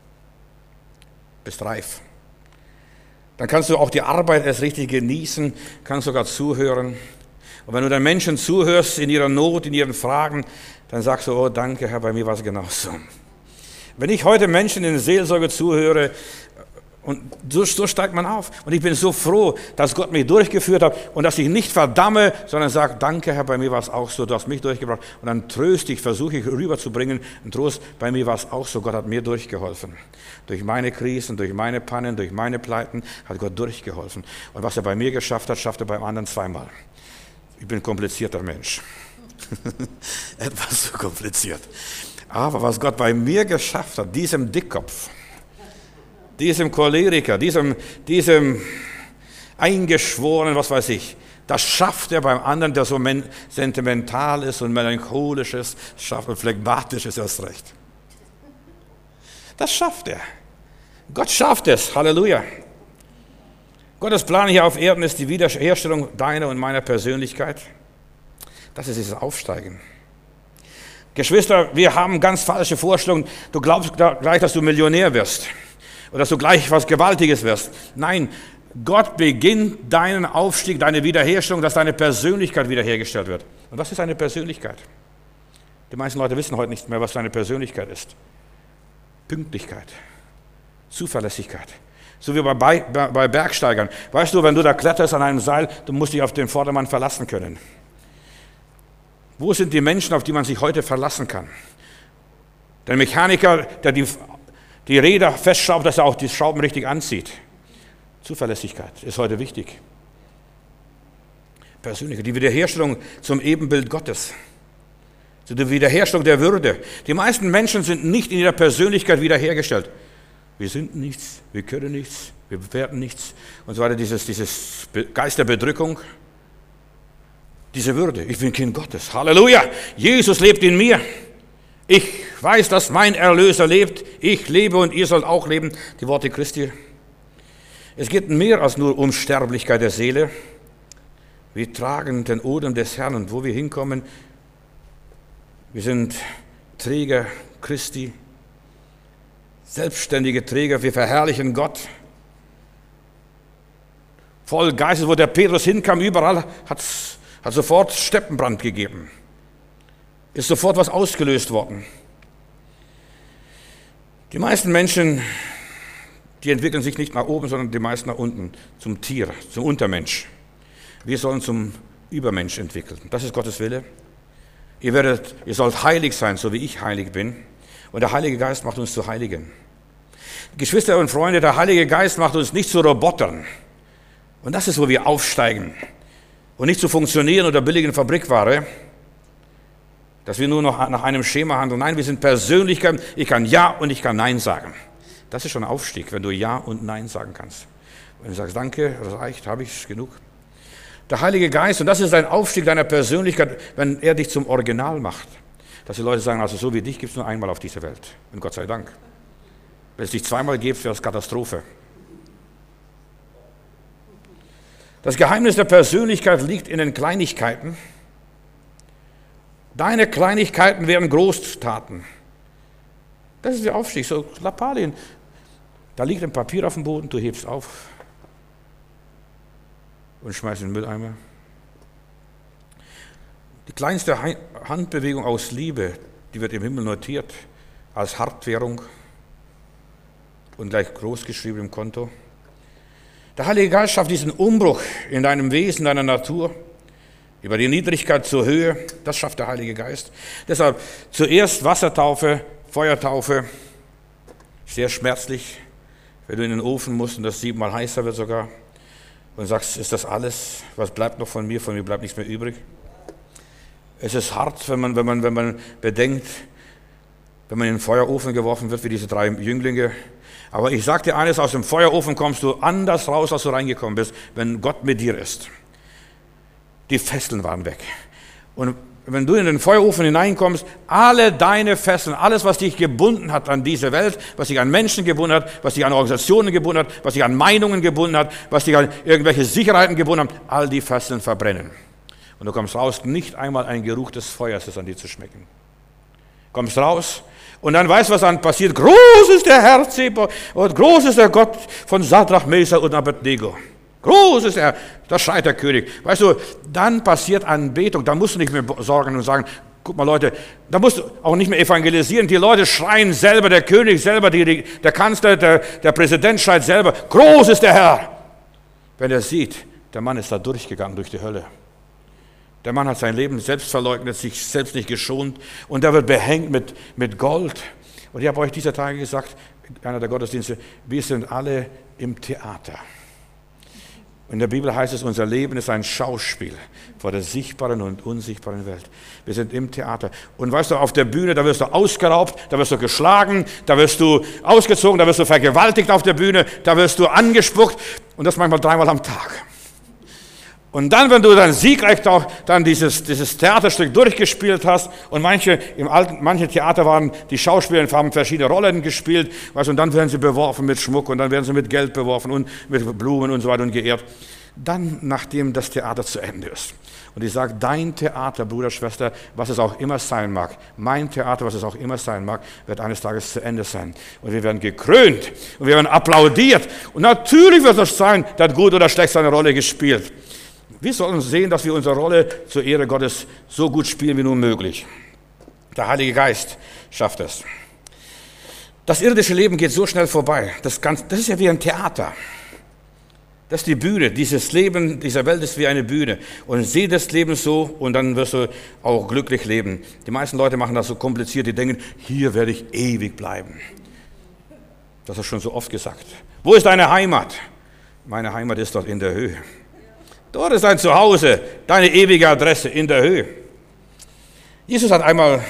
Bist reif. Dann kannst du auch die Arbeit erst richtig genießen, kannst sogar zuhören. Und wenn du den Menschen zuhörst in ihrer Not, in ihren Fragen, dann sagst du, oh danke Herr, bei mir war es genauso. Wenn ich heute Menschen in der Seelsorge zuhöre, und so steigt man auf. Und ich bin so froh, dass Gott mich durchgeführt hat und dass ich nicht verdamme, sondern sage, danke Herr, bei mir war es auch so, du hast mich durchgebracht. Und dann tröste ich, versuche ich rüberzubringen, einen Trost, bei mir war es auch so, Gott hat mir durchgeholfen. Durch meine Krisen, durch meine Pannen, durch meine Pleiten hat Gott durchgeholfen. Und was er bei mir geschafft hat, schafft er beim anderen zweimal. Ich bin ein komplizierter Mensch. Etwas zu kompliziert. Aber was Gott bei mir geschafft hat, diesem Dickkopf, diesem Choleriker, diesem Eingeschworenen, was weiß ich, das schafft er beim anderen, der so sentimental ist und melancholisch ist, schafft und phlegmatisch ist erst recht. Das schafft er. Gott schafft es. Halleluja. Gottes Plan hier auf Erden ist die Wiederherstellung deiner und meiner Persönlichkeit. Das ist dieses Aufsteigen. Geschwister, wir haben ganz falsche Vorstellungen. Du glaubst gleich, dass du Millionär wirst. Oder dass du gleich was Gewaltiges wirst. Nein, Gott beginnt deinen Aufstieg, deine Wiederherstellung, dass deine Persönlichkeit wiederhergestellt wird. Und was ist eine Persönlichkeit? Die meisten Leute wissen heute nicht mehr, was deine Persönlichkeit ist. Pünktlichkeit, Zuverlässigkeit. So wie bei Bergsteigern. Weißt du, wenn du da kletterst an einem Seil, du musst dich auf den Vordermann verlassen können. Wo sind die Menschen, auf die man sich heute verlassen kann? Der Mechaniker, der die Räder festschraubt, dass er auch die Schrauben richtig anzieht. Zuverlässigkeit ist heute wichtig. Persönlichkeit, die Wiederherstellung zum Ebenbild Gottes. Die Wiederherstellung der Würde. Die meisten Menschen sind nicht in ihrer Persönlichkeit wiederhergestellt. Wir sind nichts, wir können nichts, wir werden nichts. Und so weiter, dieses Geist der Bedrückung. Diese Würde, ich bin Kind Gottes. Halleluja, Jesus lebt in mir. Ich weiß, dass mein Erlöser lebt. Ich lebe und ihr sollt auch leben. Die Worte Christi. Es geht mehr als nur um Sterblichkeit der Seele. Wir tragen den Odem des Herrn und wo wir hinkommen, wir sind Träger Christi, selbstständige Träger, wir verherrlichen Gott. Voll Geistes, wo der Petrus hinkam, überall hat sofort Steppenbrand gegeben. Ist sofort was ausgelöst worden. Die meisten Menschen, die entwickeln sich nicht nach oben, sondern die meisten nach unten, zum Tier, zum Untermensch. Wir sollen zum Übermensch entwickeln. Das ist Gottes Wille. Ihr sollt heilig sein, so wie ich heilig bin. Und der Heilige Geist macht uns zu Heiligen. Geschwister und Freunde, der Heilige Geist macht uns nicht zu Robotern. Und das ist, wo wir aufsteigen. Und nicht zu funktionieren oder billigen Fabrikware, dass wir nur noch nach einem Schema handeln. Nein, wir sind Persönlichkeiten. Ich kann Ja und ich kann Nein sagen. Das ist schon ein Aufstieg, wenn du Ja und Nein sagen kannst. Wenn du sagst, danke, das reicht, habe ich genug. Der Heilige Geist, und das ist ein Aufstieg deiner Persönlichkeit, wenn er dich zum Original macht. Dass die Leute sagen, also so wie dich gibt es nur einmal auf dieser Welt. Und Gott sei Dank. Wenn es dich zweimal gibt, wäre es Katastrophe. Das Geheimnis der Persönlichkeit liegt in den Kleinigkeiten. Deine Kleinigkeiten werden Großtaten. Das ist der Aufstieg, so Lappalien. Da liegt ein Papier auf dem Boden, du hebst auf und schmeißt in den Mülleimer. Die kleinste Handbewegung aus Liebe, die wird im Himmel notiert als Hartwährung und gleich großgeschrieben im Konto. Der Heilige Geist schafft diesen Umbruch in deinem Wesen, deiner Natur, über die Niedrigkeit zur Höhe, das schafft der Heilige Geist. Deshalb zuerst Wassertaufe, Feuertaufe, sehr schmerzlich, wenn du in den Ofen musst und das 7-mal heißer wird sogar und sagst, ist das alles, was bleibt noch von mir bleibt nichts mehr übrig. Es ist hart, wenn man bedenkt, wenn man in den Feuerofen geworfen wird, wie diese 3 Jünglinge. Aber ich sage dir eines, aus dem Feuerofen kommst du anders raus, als du reingekommen bist, wenn Gott mit dir ist. Die Fesseln waren weg. Und wenn du in den Feuerofen hineinkommst, alle deine Fesseln, alles, was dich gebunden hat an diese Welt, was dich an Menschen gebunden hat, was dich an Organisationen gebunden hat, was dich an Meinungen gebunden hat, was dich an irgendwelche Sicherheiten gebunden hat, all die Fesseln verbrennen. Und du kommst raus, nicht einmal ein Geruch des Feuers ist an dir zu schmecken. Kommst raus und dann weißt du, was dann passiert. Groß ist der Herr Zebaoth und groß ist der Gott von Sadrach, Mesach und Abednego. Groß ist er, das schreit der König. Weißt du, dann passiert Anbetung, da musst du nicht mehr sorgen und sagen, Guck mal, Leute, da musst du auch nicht mehr evangelisieren. Die Leute schreien selber, der König selber, der Kanzler, der Präsident schreit selber, groß ist der Herr. Wenn er sieht, der Mann ist da durchgegangen durch die Hölle. Der Mann hat sein Leben selbst verleugnet, sich selbst nicht geschont und er wird behängt mit Gold. Und ich habe euch dieser Tage gesagt, einer der Gottesdienste, wir sind alle im Theater. In der Bibel heißt es, unser Leben ist ein Schauspiel vor der sichtbaren und unsichtbaren Welt. Wir sind im Theater. Und weißt du, auf der Bühne, da wirst du ausgeraubt, da wirst du geschlagen, da wirst du ausgezogen, da wirst du vergewaltigt auf der Bühne, da wirst du angespuckt und das manchmal 3-mal am Tag. Und dann, wenn du dann siegreich dann dieses Theaterstück durchgespielt hast und manche Theater waren, die Schauspieler haben verschiedene Rollen gespielt, weißt du, und dann werden sie beworfen mit Schmuck und dann werden sie mit Geld beworfen und mit Blumen und so weiter und geehrt. Dann, nachdem das Theater zu Ende ist. Und ich sage, dein Theater, Bruder, Schwester, was es auch immer sein mag, mein Theater, was es auch immer sein mag, wird eines Tages zu Ende sein. Und wir werden gekrönt und wir werden applaudiert. Und natürlich wird es sein, dass gut oder schlecht seine Rolle gespielt. Wir sollen sehen, dass wir unsere Rolle zur Ehre Gottes so gut spielen wie nur möglich. Der Heilige Geist schafft es. Das irdische Leben geht so schnell vorbei. Das ist ja wie ein Theater. Das ist die Bühne. Dieses Leben dieser Welt ist wie eine Bühne. Und sieh das Leben so und dann wirst du auch glücklich leben. Die meisten Leute machen das so kompliziert. Die denken, hier werde ich ewig bleiben. Das hast du schon so oft gesagt. Wo ist deine Heimat? Meine Heimat ist dort in der Höhe. Dort ist dein Zuhause, deine ewige Adresse in der Höhe. Jesus hat einmal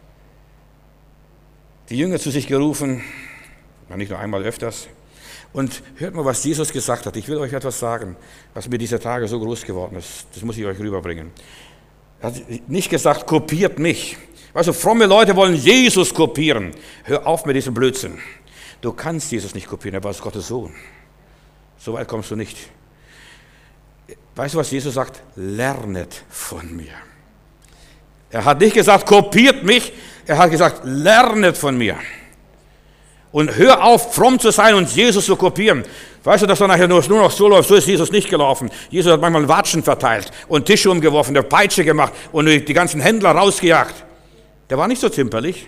die Jünger zu sich gerufen, nicht nur einmal, öfters. Und hört mal, was Jesus gesagt hat. Ich will euch etwas sagen, was mir dieser Tage so groß geworden ist. Das muss ich euch rüberbringen. Er hat nicht gesagt, kopiert mich. Weißt du, fromme Leute wollen Jesus kopieren. Hör auf mit diesem Blödsinn. Du kannst Jesus nicht kopieren, er war Gottes Sohn. So weit kommst du nicht. Weißt du, was Jesus sagt? Lernet von mir. Er hat nicht gesagt, kopiert mich, er hat gesagt, lernet von mir. Und hör auf, fromm zu sein und Jesus zu kopieren. Weißt du, dass er nachher nur noch so läuft, so ist Jesus nicht gelaufen. Jesus hat manchmal Watschen verteilt und Tische umgeworfen, der Peitsche gemacht und die ganzen Händler rausgejagt. Der war nicht so zimperlich.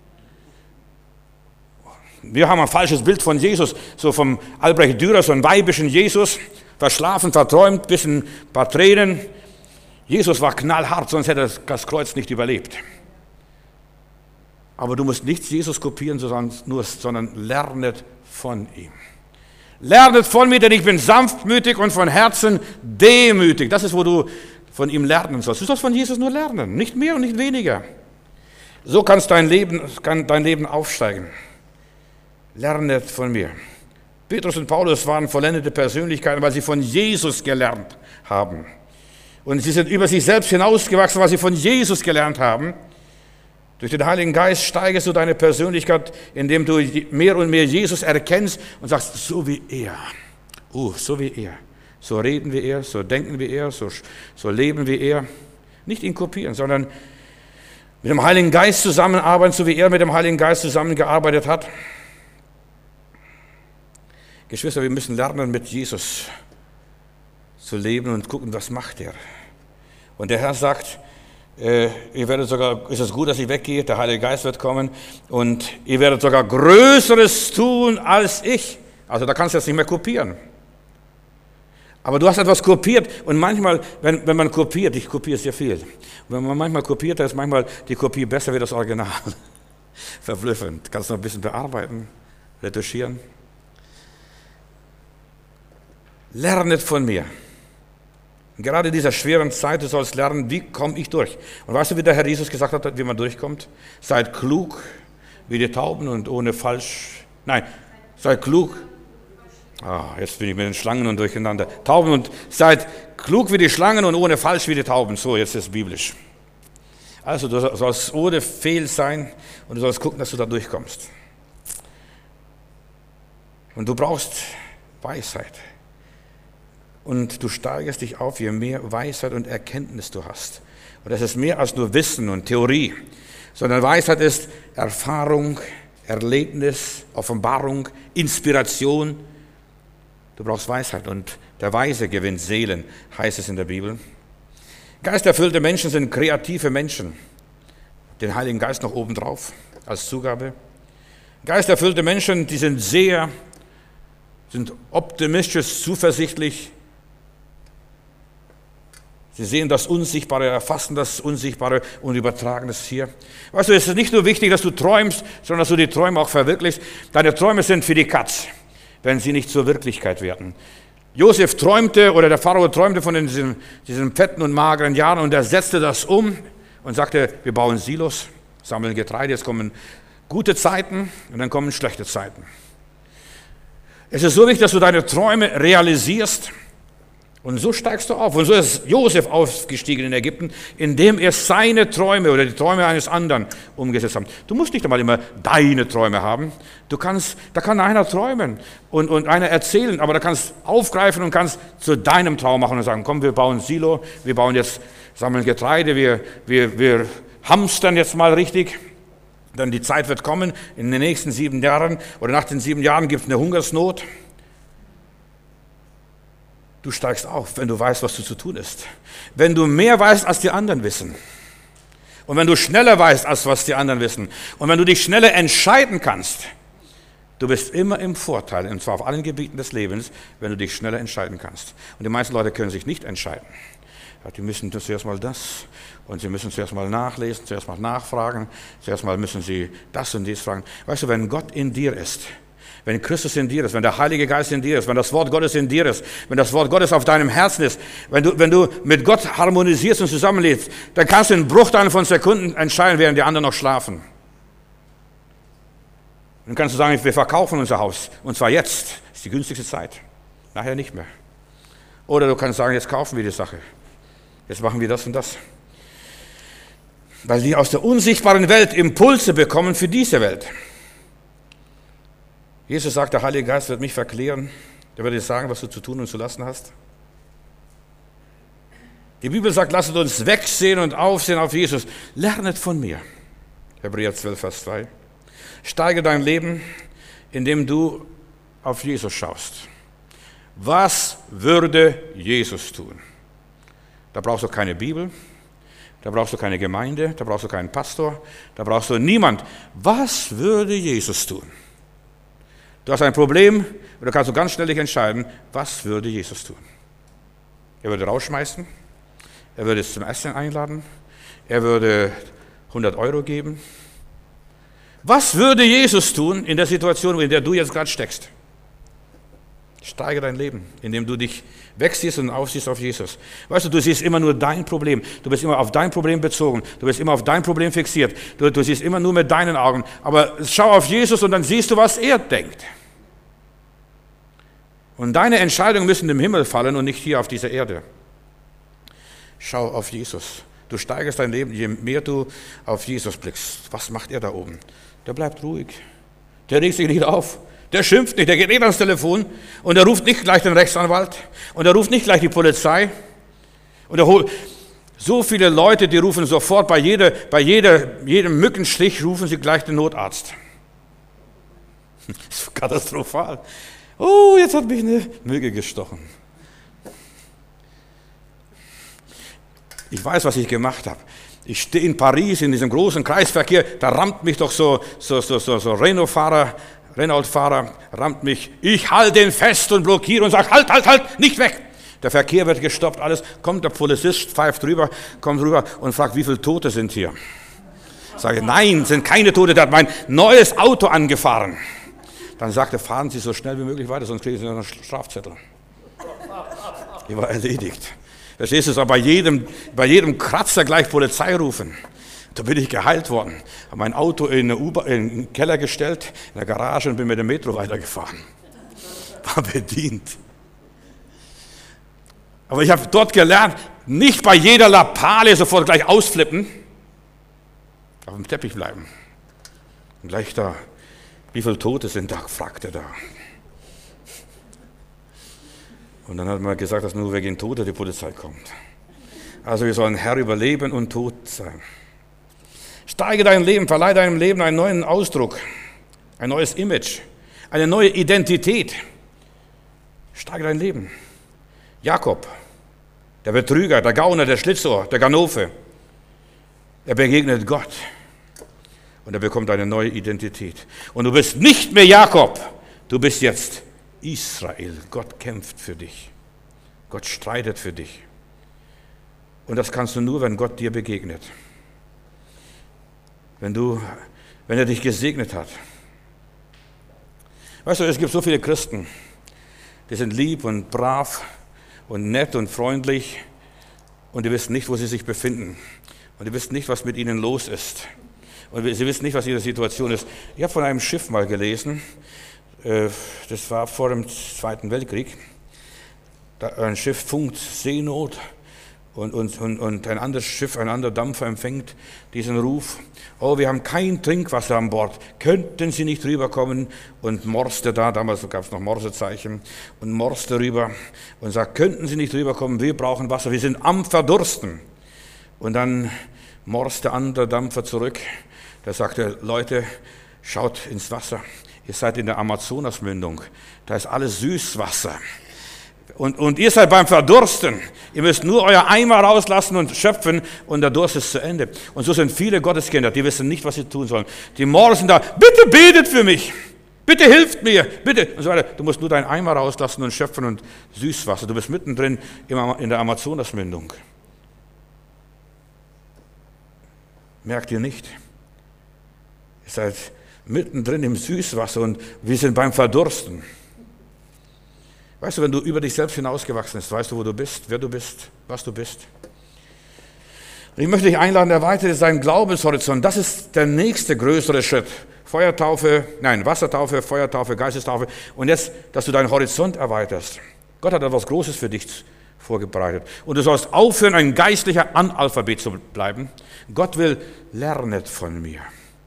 Wir haben ein falsches Bild von Jesus, so vom Albrecht Dürer, so einen weibischen Jesus, verschlafen, verträumt, ein paar Tränen. Jesus war knallhart, sonst hätte er das Kreuz nicht überlebt. Aber du musst nicht Jesus kopieren, sondern lernet von ihm. Lernet von mir, denn ich bin sanftmütig und von Herzen demütig. Das ist, wo du von ihm lernen sollst. Du sollst von Jesus nur lernen, nicht mehr und nicht weniger. So kann dein Leben aufsteigen. Lernet von mir. Petrus und Paulus waren vollendete Persönlichkeiten, weil sie von Jesus gelernt haben. Und sie sind über sich selbst hinausgewachsen, weil sie von Jesus gelernt haben. Durch den Heiligen Geist steigerst du deine Persönlichkeit, indem du mehr und mehr Jesus erkennst und sagst, so wie er. So wie er. So reden wie er, so denken wie er, so leben wie er. Nicht ihn kopieren, sondern mit dem Heiligen Geist zusammenarbeiten, so wie er mit dem Heiligen Geist zusammengearbeitet hat. Geschwister, wir müssen lernen, mit Jesus zu leben und gucken, was macht er. Und der Herr sagt, ihr werdet sogar, ist es gut, dass ich weggehe, der Heilige Geist wird kommen und ihr werdet sogar Größeres tun als ich. Also da kannst du jetzt nicht mehr kopieren. Aber du hast etwas kopiert und manchmal, wenn man kopiert, ich kopiere sehr viel, und wenn man manchmal kopiert, dann ist manchmal die Kopie besser wie das Original. Verblüffend. Kannst du noch ein bisschen bearbeiten, retuschieren. Lernet von mir. Und gerade in dieser schweren Zeit, du sollst lernen, wie komme ich durch. Und weißt du, wie der Herr Jesus gesagt hat, wie man durchkommt? Seid klug wie die Tauben und ohne falsch. Nein, seid klug. Jetzt bin ich mit den Schlangen und durcheinander. Tauben und seid klug wie die Schlangen und ohne falsch wie die Tauben. So, jetzt ist es biblisch. Also du sollst ohne Fehl sein und du sollst gucken, dass du da durchkommst. Und du brauchst Weisheit. Und du steigerst dich auf, je mehr Weisheit und Erkenntnis du hast. Und das ist mehr als nur Wissen und Theorie, sondern Weisheit ist Erfahrung, Erlebnis, Offenbarung, Inspiration. Du brauchst Weisheit und der Weise gewinnt Seelen, heißt es in der Bibel. Geisterfüllte Menschen sind kreative Menschen. den Heiligen Geist noch obendrauf als Zugabe. Geisterfüllte Menschen, die sind optimistisch, zuversichtlich. Sie sehen das Unsichtbare, erfassen das Unsichtbare und übertragen es hier. Weißt du, es ist nicht nur wichtig, dass du träumst, sondern dass du die Träume auch verwirklichst. Deine Träume sind für die Katz, wenn sie nicht zur Wirklichkeit werden. Josef träumte, oder der Pharao träumte von diesen fetten und mageren Jahren, und er setzte das um und sagte, wir bauen Silos, sammeln Getreide, jetzt kommen gute Zeiten und dann kommen schlechte Zeiten. Es ist so wichtig, dass du deine Träume realisierst. Und so steigst du auf. Und so ist Josef aufgestiegen in Ägypten, indem er seine Träume oder die Träume eines anderen umgesetzt hat. Du musst nicht einmal immer deine Träume haben. Da kann einer träumen und einer erzählen, aber da kannst aufgreifen und kannst zu deinem Traum machen und sagen, komm, wir bauen Silo, wir bauen jetzt, sammeln Getreide, wir hamstern jetzt mal richtig. Dann die Zeit wird kommen, in den nächsten 7 Jahren oder nach den 7 Jahren gibt es eine Hungersnot. Du steigst auf, wenn du weißt, was zu tun ist. Wenn du mehr weißt, als die anderen wissen. Und wenn du schneller weißt, als was die anderen wissen. Und wenn du dich schneller entscheiden kannst. Du bist immer im Vorteil, und zwar auf allen Gebieten des Lebens, wenn du dich schneller entscheiden kannst. Und die meisten Leute können sich nicht entscheiden. Die müssen zuerst mal das und sie müssen zuerst mal nachlesen, zuerst mal nachfragen, zuerst mal müssen sie das und dies fragen. Weißt du, wenn Gott in dir ist, wenn Christus in dir ist, wenn der Heilige Geist in dir ist, wenn das Wort Gottes in dir ist, wenn das Wort Gottes auf deinem Herzen ist, wenn du mit Gott harmonisierst und zusammenlebst, dann kannst du in Bruchteilen von Sekunden entscheiden, während die anderen noch schlafen. Dann kannst du sagen, wir verkaufen unser Haus, und zwar jetzt, ist die günstigste Zeit, nachher nicht mehr. Oder du kannst sagen, jetzt kaufen wir die Sache, jetzt machen wir das und das. Weil wir aus der unsichtbaren Welt Impulse bekommen für diese Welt. Jesus sagt, der Heilige Geist wird mich verklären. Der wird dir sagen, was du zu tun und zu lassen hast. Die Bibel sagt, lasst uns wegsehen und aufsehen auf Jesus. Lernet von mir. Hebräer 12, Vers 2. Steige dein Leben, indem du auf Jesus schaust. Was würde Jesus tun? Da brauchst du keine Bibel, da brauchst du keine Gemeinde, da brauchst du keinen Pastor, da brauchst du niemand. Was würde Jesus tun? Du hast ein Problem, oder kannst du ganz schnell dich entscheiden, was würde Jesus tun? Er würde rausschmeißen, er würde es zum Essen einladen, er würde 100 Euro geben. Was würde Jesus tun in der Situation, in der du jetzt gerade steckst? Steige dein Leben, indem du dich wegsiehst und aufsiehst auf Jesus. Weißt du, du siehst immer nur dein Problem. Du bist immer auf dein Problem bezogen. Du bist immer auf dein Problem fixiert. Du siehst immer nur mit deinen Augen. Aber schau auf Jesus und dann siehst du, was er denkt. Und deine Entscheidungen müssen im Himmel fallen und nicht hier auf dieser Erde. Schau auf Jesus. Du steigerst dein Leben, je mehr du auf Jesus blickst. Was macht er da oben? Der bleibt ruhig. Der regt sich nicht auf. Der schimpft nicht, der geht nicht ans Telefon und er ruft nicht gleich den Rechtsanwalt und er ruft nicht gleich die Polizei. Und er holt so viele Leute, die rufen sofort bei jedem Mückenstich rufen sie gleich den Notarzt. Das ist katastrophal. Oh, jetzt hat mich eine Mücke gestochen. Ich weiß, was ich gemacht habe. Ich stehe in Paris in diesem großen Kreisverkehr, da rammt mich doch so Renault-Fahrer rammt mich, ich halte ihn fest und blockiere und sage, halt, nicht weg. Der Verkehr wird gestoppt, alles. Kommt der Polizist, pfeift rüber, kommt rüber und fragt, wie viele Tote sind hier? Sage, nein, sind keine Tote, der hat mein neues Auto angefahren. Dann sagte, fahren Sie so schnell wie möglich weiter, sonst kriegen Sie einen Strafzettel. Die war erledigt. Verstehst du, es war bei jedem Kratzer gleich Polizei rufen. Da bin ich geheilt worden. Habe mein Auto in den Keller gestellt, in der Garage und bin mit dem Metro weitergefahren. War bedient. Aber ich habe dort gelernt, nicht bei jeder Lappale sofort gleich ausflippen, auf dem Teppich bleiben. Und gleich da, wie viele Tote sind da, fragte er da. Und dann hat man gesagt, dass nur wegen Tote die Polizei kommt. Also wir sollen Herr über Leben und Tod sein. Steige dein Leben, verleihe deinem Leben einen neuen Ausdruck, ein neues Image, eine neue Identität. Steige dein Leben. Jakob, der Betrüger, der Gauner, der Schlitzohr, der Ganove, er begegnet Gott Und er bekommt eine neue Identität. Und du bist nicht mehr Jakob, du bist jetzt Israel. Gott kämpft für dich. Gott streitet für dich. Und das kannst du nur, wenn Gott dir begegnet. Wenn er dich gesegnet hat. Weißt du, es gibt so viele Christen, die sind lieb und brav und nett und freundlich und die wissen nicht, wo sie sich befinden. Und die wissen nicht, was mit ihnen los ist. Und sie wissen nicht, was ihre Situation ist. Ich habe von einem Schiff mal gelesen, das war vor dem Zweiten Weltkrieg. Ein Schiff funkt Seenot und ein anderes Schiff, ein anderer Dampfer empfängt diesen Ruf. Oh, wir haben kein Trinkwasser an Bord. Könnten Sie nicht rüberkommen? Und morste da, damals gab es noch Morsezeichen, und morste rüber und sagt, könnten Sie nicht rüberkommen? Wir brauchen Wasser, wir sind am Verdursten. Und dann morste der andere Dampfer zurück. Der sagte, Leute, schaut ins Wasser. Ihr seid in der Amazonasmündung. Da ist alles Süßwasser. Und ihr seid beim Verdursten. Ihr müsst nur euer Eimer rauslassen und schöpfen und der Durst ist zu Ende. Und so sind viele Gotteskinder, die wissen nicht, was sie tun sollen. Die morsen da, bitte betet für mich. Bitte hilft mir. Bitte. Und so weiter. Du musst nur deinen Eimer rauslassen und schöpfen und Süßwasser. Du bist mittendrin in der Amazonasmündung. Merkt ihr nicht? Ihr seid mittendrin im Süßwasser und wir sind beim Verdursten. Weißt du, wenn du über dich selbst hinausgewachsen bist, weißt du, wo du bist, wer du bist, was du bist. Und ich möchte dich einladen, erweitere deinen Glaubenshorizont. Das ist der nächste größere Schritt. Wassertaufe, Feuertaufe, Geistestaufe. Und jetzt, dass du deinen Horizont erweiterst. Gott hat etwas Großes für dich vorbereitet. Und du sollst aufhören, ein geistlicher Analphabet zu bleiben. Gott will, lernet von mir.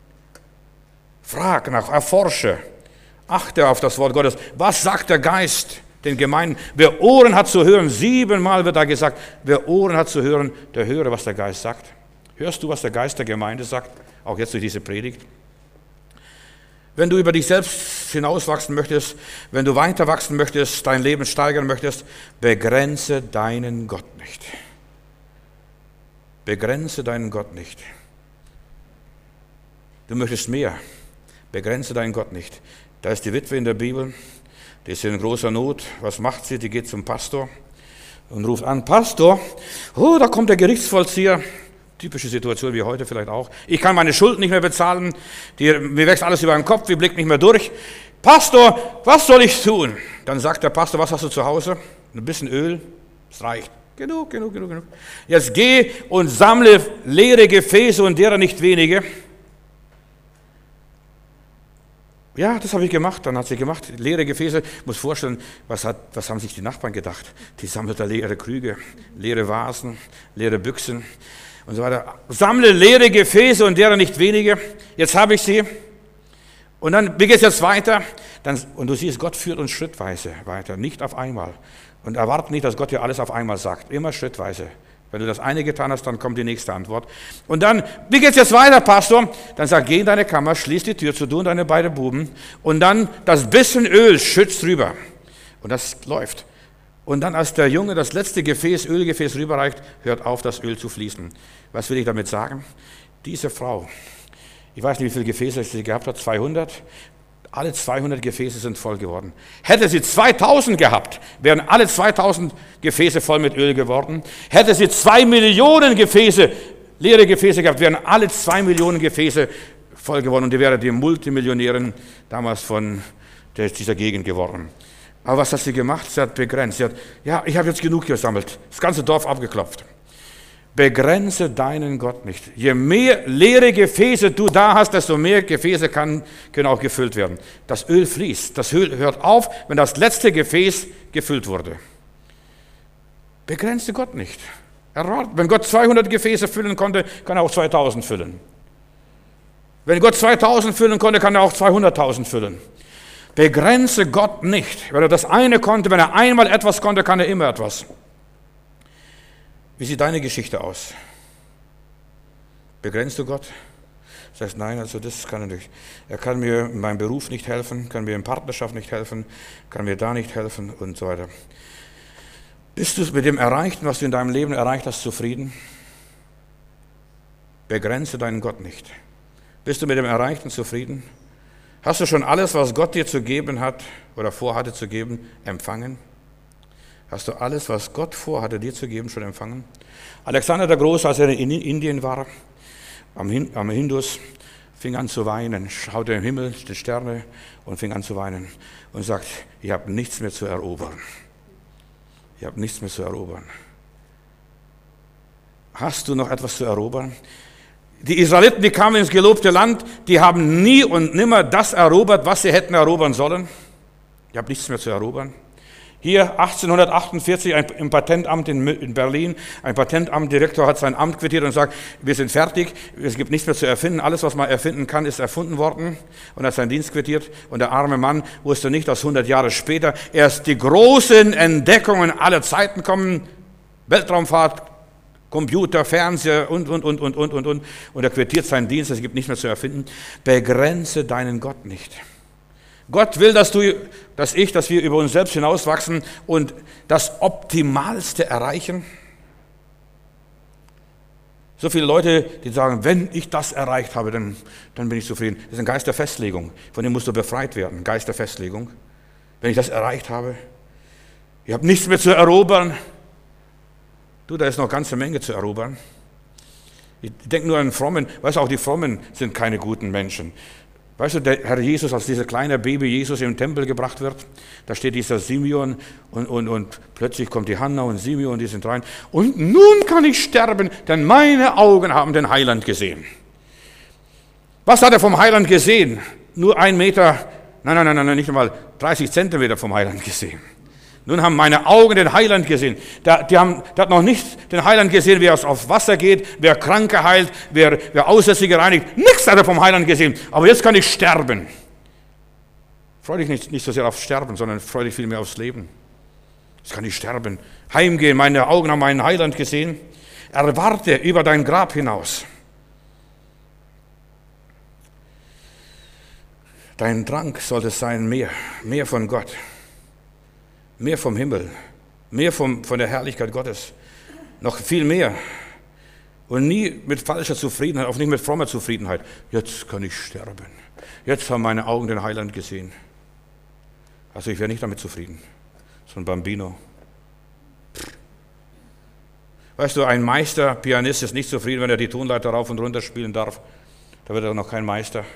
Frag nach, erforsche. Achte auf das Wort Gottes. Was sagt der Geist den Gemeinden? Wer Ohren hat zu hören, 7-mal wird da gesagt, wer Ohren hat zu hören, der höre, was der Geist sagt. Hörst du, was der Geist der Gemeinde sagt? Auch jetzt durch diese Predigt. Wenn du über dich selbst hinauswachsen möchtest, wenn du weiter wachsen möchtest, dein Leben steigern möchtest, begrenze deinen Gott nicht. Begrenze deinen Gott nicht. Du möchtest mehr. Begrenze deinen Gott nicht. Da ist die Witwe in der Bibel, die ist in großer Not. Was macht sie? Die geht zum Pastor und ruft an, Pastor, oh, da kommt der Gerichtsvollzieher. Typische Situation wie heute vielleicht auch. Ich kann meine Schulden nicht mehr bezahlen, mir wächst alles über den Kopf, ich blicke nicht mehr durch. Pastor, was soll ich tun? Dann sagt der Pastor, was hast du zu Hause? Ein bisschen Öl, es reicht. Genug. Jetzt geh und sammle leere Gefäße und derer nicht wenige. Ja, das habe ich gemacht. Dann hat sie gemacht, leere Gefäße. Ich muss vorstellen, was haben sich die Nachbarn gedacht? Die sammelt da leere Krüge, leere Vasen, leere Büchsen und so weiter. Sammle leere Gefäße und derer nicht wenige. Jetzt habe ich sie. Und dann, wie geht es jetzt weiter? Und du siehst, Gott führt uns schrittweise weiter, nicht auf einmal. Und erwarte nicht, dass Gott dir alles auf einmal sagt. Immer schrittweise. Wenn du das eine getan hast, dann kommt die nächste Antwort. Und dann, wie geht's jetzt weiter, Pastor? Dann sag, geh in deine Kammer, schließ die Tür zu, du und deine beiden Buben. Und dann das bisschen Öl schützt rüber. Und das läuft. Und dann, als der Junge das letzte Ölgefäß rüberreicht, hört auf, das Öl zu fließen. Was will ich damit sagen? Diese Frau, ich weiß nicht, wie viele Gefäße sie gehabt hat, 200. Alle 200 Gefäße sind voll geworden. Hätte sie 2000 gehabt, wären alle 2000 Gefäße voll mit Öl geworden. Hätte sie 2 Millionen Gefäße, leere Gefäße gehabt, wären alle 2 Millionen Gefäße voll geworden. Und die wäre die Multimillionärin damals von dieser Gegend geworden. Aber was hat sie gemacht? Sie hat begrenzt. Sie hat, ich habe jetzt genug gesammelt. Das ganze Dorf abgeklopft. Begrenze deinen Gott nicht. Je mehr leere Gefäße du da hast, desto mehr Gefäße können auch gefüllt werden. Das Öl fließt. Das Öl hört auf, wenn das letzte Gefäß gefüllt wurde. Begrenze Gott nicht. Wenn Gott 200 Gefäße füllen konnte, kann er auch 2000 füllen. Wenn Gott 2000 füllen konnte, kann er auch 200.000 füllen. Begrenze Gott nicht. Wenn er das eine konnte, wenn er einmal etwas konnte, kann er immer etwas. Wie sieht deine Geschichte aus? Begrenzt du Gott? Sagst, nein, also das kann er nicht. Er kann mir in meinem Beruf nicht helfen, kann mir in Partnerschaft nicht helfen, kann mir da nicht helfen und so weiter. Bist du mit dem Erreichten, was du in deinem Leben erreicht hast, zufrieden? Begrenze deinen Gott nicht. Bist du mit dem Erreichten zufrieden? Hast du schon alles, was Gott dir zu geben hat oder vorhatte zu geben, empfangen? Hast du alles, was Gott vorhatte dir zu geben, schon empfangen? Alexander der Große, als er in Indien war, am Indus, fing an zu weinen, schaute im Himmel, die Sterne und fing an zu weinen und sagt, ich habe nichts mehr zu erobern. Ich habe nichts mehr zu erobern. Hast du noch etwas zu erobern? Die Israeliten, die kamen ins gelobte Land, die haben nie und nimmer das erobert, was sie hätten erobern sollen. Ich habe nichts mehr zu erobern. Hier 1848 im Patentamt in Berlin, ein Patentamtdirektor hat sein Amt quittiert und sagt, wir sind fertig, es gibt nichts mehr zu erfinden, alles was man erfinden kann, ist erfunden worden und hat seinen Dienst quittiert. Und der arme Mann wusste nicht, dass 100 Jahre später erst die großen Entdeckungen aller Zeiten kommen, Weltraumfahrt, Computer, Fernseher und. Und er quittiert seinen Dienst, es gibt nichts mehr zu erfinden. Begrenze deinen Gott nicht. Gott will, dass wir über uns selbst hinauswachsen und das Optimalste erreichen. So viele Leute, die sagen, wenn ich das erreicht habe, dann bin ich zufrieden. Das ist ein Geist der Festlegung, von dem musst du befreit werden, Geist der Festlegung. Wenn ich das erreicht habe, ich habe nichts mehr zu erobern. Du, da ist noch eine ganze Menge zu erobern. Ich denke nur an Frommen, weißt du, auch die Frommen sind keine guten Menschen. Weißt du, der Herr Jesus, als dieser kleine Baby Jesus im Tempel gebracht wird, da steht dieser Simeon und plötzlich kommt die Hanna und Simeon, die sind rein. Und nun kann ich sterben, denn meine Augen haben den Heiland gesehen. Was hat er vom Heiland gesehen? Nur 1 Meter, nein, nicht einmal 30 Zentimeter vom Heiland gesehen. Nun haben meine Augen den Heiland gesehen. Der hat noch nicht den Heiland gesehen, wie er auf Wasser geht, wer Kranke heilt, wer Aussätzige reinigt. Nichts hat er vom Heiland gesehen. Aber jetzt kann ich sterben. Freu dich nicht so sehr aufs Sterben, sondern freu dich vielmehr aufs Leben. Jetzt kann ich sterben. Heimgehen, meine Augen haben meinen Heiland gesehen. Erwarte über dein Grab hinaus. Dein Drang sollte sein mehr von Gott. Mehr vom Himmel, mehr von der Herrlichkeit Gottes, noch viel mehr. Und nie mit falscher Zufriedenheit, auch nicht mit frommer Zufriedenheit. Jetzt kann ich sterben. Jetzt haben meine Augen den Heiland gesehen. Also ich wäre nicht damit zufrieden. So ein Bambino. Weißt du, ein Meisterpianist ist nicht zufrieden, wenn er die Tonleiter rauf und runter spielen darf. Da wird er noch kein Meister.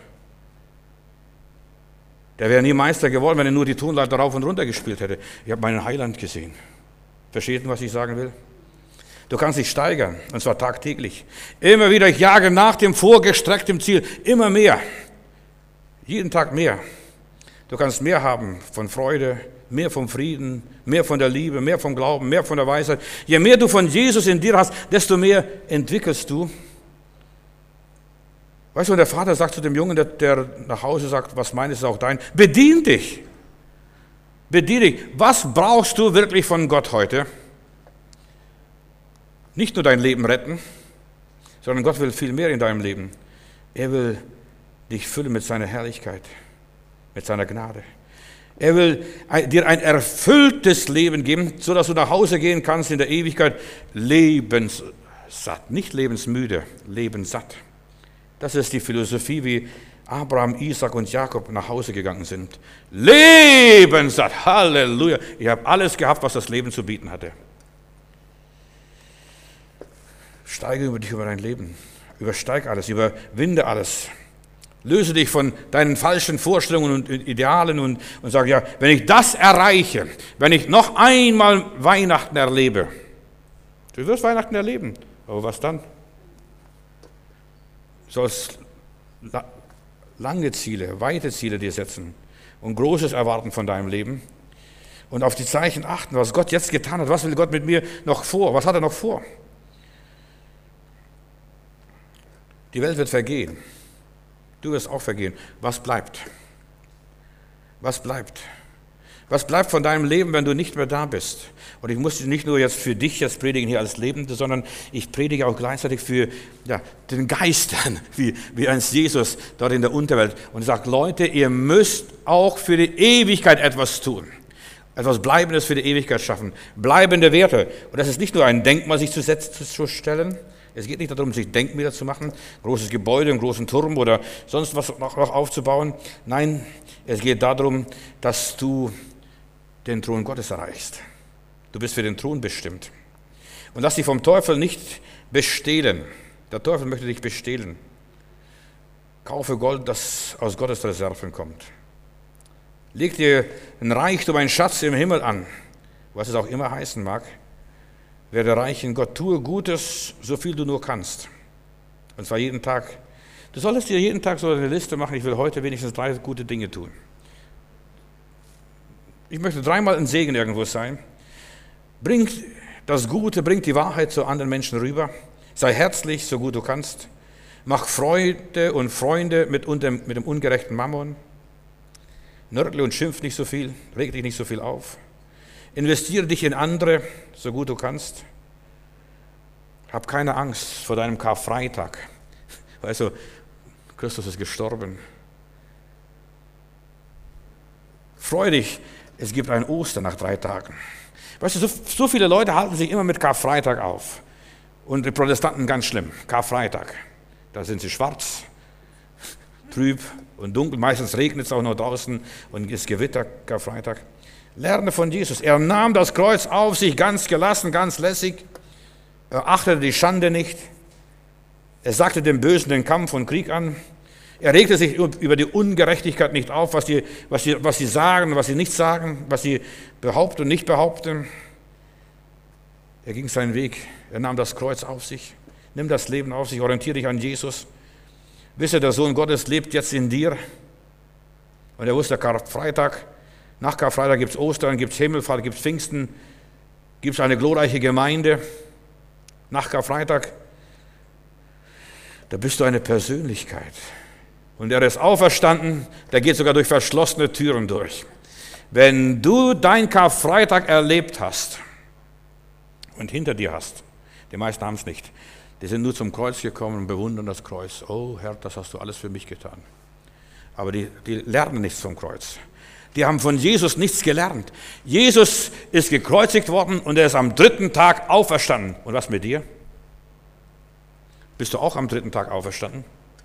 Der wäre nie Meister geworden, wenn er nur die Tonleiter rauf und runter gespielt hätte. Ich habe meinen Heiland gesehen. Versteht ihr, was ich sagen will? Du kannst dich steigern, und zwar tagtäglich. Immer wieder, ich jage nach dem vorgestreckten Ziel, immer mehr. Jeden Tag mehr. Du kannst mehr haben von Freude, mehr vom Frieden, mehr von der Liebe, mehr vom Glauben, mehr von der Weisheit. Je mehr du von Jesus in dir hast, desto mehr entwickelst du. Weißt du, und der Vater sagt zu dem Jungen, der nach Hause sagt, was meines ist auch dein, bedien dich. Bedien dich. Was brauchst du wirklich von Gott heute? Nicht nur dein Leben retten, sondern Gott will viel mehr in deinem Leben. Er will dich füllen mit seiner Herrlichkeit, mit seiner Gnade. Er will dir ein erfülltes Leben geben, sodass du nach Hause gehen kannst in der Ewigkeit lebenssatt, nicht lebensmüde, lebenssatt. Das ist die Philosophie, wie Abraham, Isaac und Jakob nach Hause gegangen sind. Lebenssatt, Halleluja. Ich habe alles gehabt, was das Leben zu bieten hatte. Steige über dich, über dein Leben. Übersteig alles, überwinde alles. Löse dich von deinen falschen Vorstellungen und Idealen und sage, ja, wenn ich das erreiche, wenn ich noch einmal Weihnachten erlebe, du wirst Weihnachten erleben, aber was dann? Du sollst lange Ziele, weite Ziele dir setzen und Großes erwarten von deinem Leben und auf die Zeichen achten, was Gott jetzt getan hat. Was will Gott mit mir noch vor? Was hat er noch vor? Die Welt wird vergehen. Du wirst auch vergehen. Was bleibt? Was bleibt? Was bleibt von deinem Leben, wenn du nicht mehr da bist? Und ich muss nicht nur jetzt für dich jetzt predigen hier als Lebende, sondern ich predige auch gleichzeitig für den Geistern, wie einst Jesus dort in der Unterwelt. Und sagt, Leute, ihr müsst auch für die Ewigkeit etwas tun. Etwas Bleibendes für die Ewigkeit schaffen. Bleibende Werte. Und das ist nicht nur ein Denkmal sich zu stellen, Es geht nicht darum, sich Denkmäler zu machen, großes Gebäude, einen großen Turm oder sonst was noch aufzubauen. Nein, es geht darum, dass du den Thron Gottes erreichst. Du bist für den Thron bestimmt. Und lass dich vom Teufel nicht bestehlen. Der Teufel möchte dich bestehlen. Kaufe Gold, das aus Gottes Reserven kommt. Leg dir ein Reichtum, einen Schatz im Himmel an, was es auch immer heißen mag. Werde reich in Gott, tue Gutes, so viel du nur kannst. Und zwar jeden Tag. Du solltest dir jeden Tag so eine Liste machen, ich will heute wenigstens 3 gute Dinge tun. Ich möchte 3-mal ein Segen irgendwo sein. Bring das Gute, bring die Wahrheit zu anderen Menschen rüber. Sei herzlich, so gut du kannst. Mach Freude und Freunde mit dem ungerechten Mammon. Nörgle und schimpf nicht so viel, reg dich nicht so viel auf. Investiere dich in andere, so gut du kannst. Hab keine Angst vor deinem Karfreitag. Weißt du, Christus ist gestorben. Freu dich, es gibt ein Ostern nach 3 Tagen. Weißt du, so viele Leute halten sich immer mit Karfreitag auf. Und die Protestanten ganz schlimm, Karfreitag. Da sind sie schwarz, trüb und dunkel. Meistens regnet es auch noch draußen und ist Gewitter, Karfreitag. Lerne von Jesus. Er nahm das Kreuz auf sich ganz gelassen, ganz lässig. Er achtete die Schande nicht. Er sagte dem Bösen den Kampf und Krieg an. Er regte sich über die Ungerechtigkeit nicht auf, was sie sagen, was sie nicht sagen, was sie behaupten und nicht behaupten. Er ging seinen Weg. Er nahm das Kreuz auf sich. Nimm das Leben auf sich, orientiere dich an Jesus. Wisse, der Sohn Gottes lebt jetzt in dir. Und er wusste, Karfreitag, nach Karfreitag gibt es Ostern, gibt es Himmelfahrt, gibt es Pfingsten, gibt es eine glorreiche Gemeinde. Nach Karfreitag, da bist du eine Persönlichkeit. Und er ist auferstanden, der geht sogar durch verschlossene Türen durch. Wenn du dein Karfreitag erlebt hast und hinter dir hast, die meisten haben es nicht, die sind nur zum Kreuz gekommen und bewundern das Kreuz. Oh Herr, das hast du alles für mich getan. Aber die lernen nichts vom Kreuz. Die haben von Jesus nichts gelernt. Jesus ist gekreuzigt worden und er ist am 3. Tag auferstanden. Und was mit dir? Bist du auch am 3. Tag auferstanden?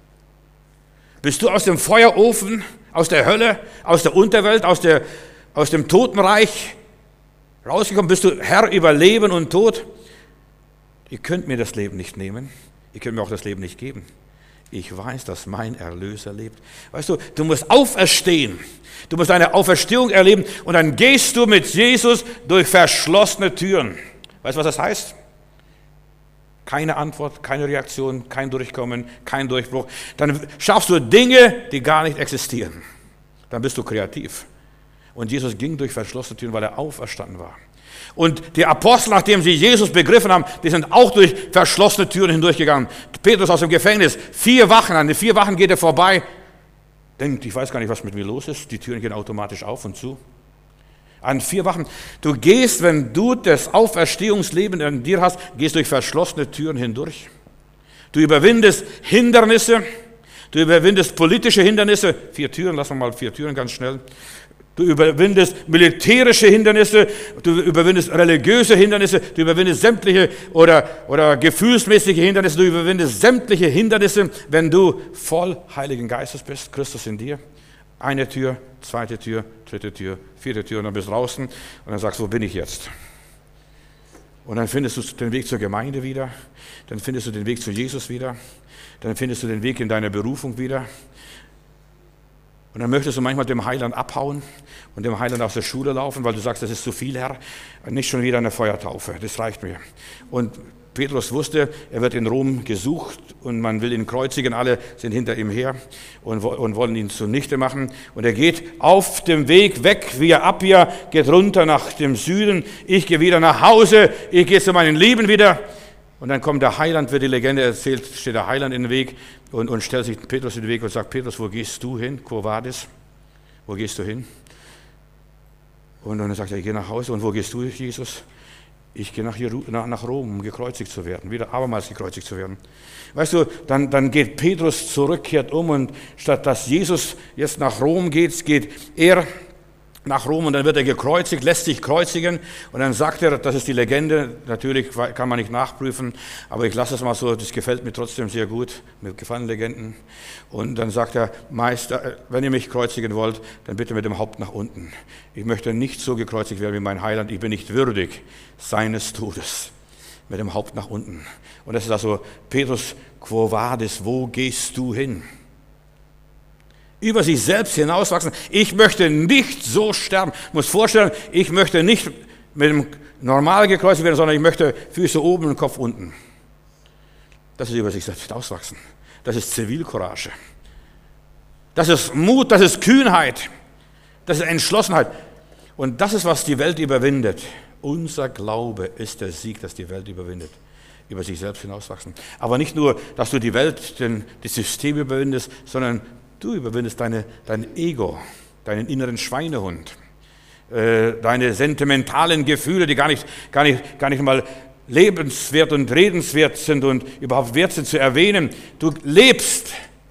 Bist du aus dem Feuerofen, aus der Hölle, aus der Unterwelt, aus dem Totenreich rausgekommen? Bist du Herr über Leben und Tod? Ihr könnt mir das Leben nicht nehmen. Ihr könnt mir auch das Leben nicht geben. Ich weiß, dass mein Erlöser lebt. Weißt du, du musst auferstehen. Du musst eine Auferstehung erleben und dann gehst du mit Jesus durch verschlossene Türen. Weißt du, was das heißt? Keine Antwort, keine Reaktion, kein Durchkommen, kein Durchbruch. Dann schaffst du Dinge, die gar nicht existieren. Dann bist du kreativ. Und Jesus ging durch verschlossene Türen, weil er auferstanden war. Und die Apostel, nachdem sie Jesus begriffen haben, die sind auch durch verschlossene Türen hindurchgegangen. Petrus aus dem Gefängnis, 4 Wachen, an den 4 Wachen geht er vorbei. Denkt, ich weiß gar nicht, was mit mir los ist. Die Türen gehen automatisch auf und zu. An 4 Wachen. Du gehst, wenn du das Auferstehungsleben in dir hast, gehst durch verschlossene Türen hindurch. Du überwindest Hindernisse. Du überwindest politische Hindernisse. 4 Türen, lassen wir mal 4 Türen ganz schnell. Du überwindest militärische Hindernisse, du überwindest religiöse Hindernisse, du überwindest sämtliche oder gefühlsmäßige Hindernisse, du überwindest sämtliche Hindernisse, wenn du voll Heiligen Geistes bist, Christus in dir. 1 Tür, 2. Tür, 3. Tür, 4. Tür und dann bist du draußen und dann sagst du, wo bin ich jetzt? Und dann findest du den Weg zur Gemeinde wieder, dann findest du den Weg zu Jesus wieder, dann findest du den Weg in deine Berufung wieder. Und dann möchtest du manchmal dem Heiland abhauen und dem Heiland aus der Schule laufen, weil du sagst, das ist zu viel, Herr. Nicht schon wieder eine Feuertaufe, das reicht mir. Und Petrus wusste, er wird in Rom gesucht und man will ihn kreuzigen. Alle sind hinter ihm her und wollen ihn zunichte machen. Und er geht auf dem Weg weg via Appia, geht runter nach dem Süden. Ich gehe wieder nach Hause, ich gehe zu meinen Lieben wieder. Und dann kommt der Heiland, wird die Legende erzählt, steht der Heiland in den Weg und stellt sich Petrus in den Weg und sagt, Petrus, wo gehst du hin? Quo vadis? Wo gehst du hin? Und dann sagt er, ich gehe nach Hause. Und wo gehst du, Jesus? Ich gehe nach Rom, um gekreuzigt zu werden, wieder abermals gekreuzigt zu werden. Weißt du, dann geht Petrus zurück, kehrt um und statt dass Jesus jetzt nach Rom geht, geht er nach Rom und dann wird er gekreuzigt, lässt sich kreuzigen und dann sagt er, das ist die Legende, natürlich kann man nicht nachprüfen, aber ich lasse es mal so, das gefällt mir trotzdem sehr gut, mir gefallen Legenden. Und dann sagt er, Meister, wenn ihr mich kreuzigen wollt, dann bitte mit dem Haupt nach unten. Ich möchte nicht so gekreuzigt werden wie mein Heiland, ich bin nicht würdig seines Todes. Mit dem Haupt nach unten. Und das ist also Petrus, quo vadis, wo gehst du hin? Über sich selbst hinauswachsen. Ich möchte nicht so sterben. Ich muss vorstellen, ich möchte nicht mit dem normal gekreuzigt werden, sondern ich möchte Füße oben und Kopf unten. Das ist über sich selbst hinauswachsen. Das ist Zivilcourage. Das ist Mut, das ist Kühnheit. Das ist Entschlossenheit. Und das ist, was die Welt überwindet. Unser Glaube ist der Sieg, das die Welt überwindet. Über sich selbst hinauswachsen. Aber nicht nur, dass du die Welt, das System überwindest, sondern du überwindest dein Ego, deinen inneren Schweinehund, deine sentimentalen Gefühle, die gar nicht mal lebenswert und redenswert sind und überhaupt wert sind zu erwähnen. Du lebst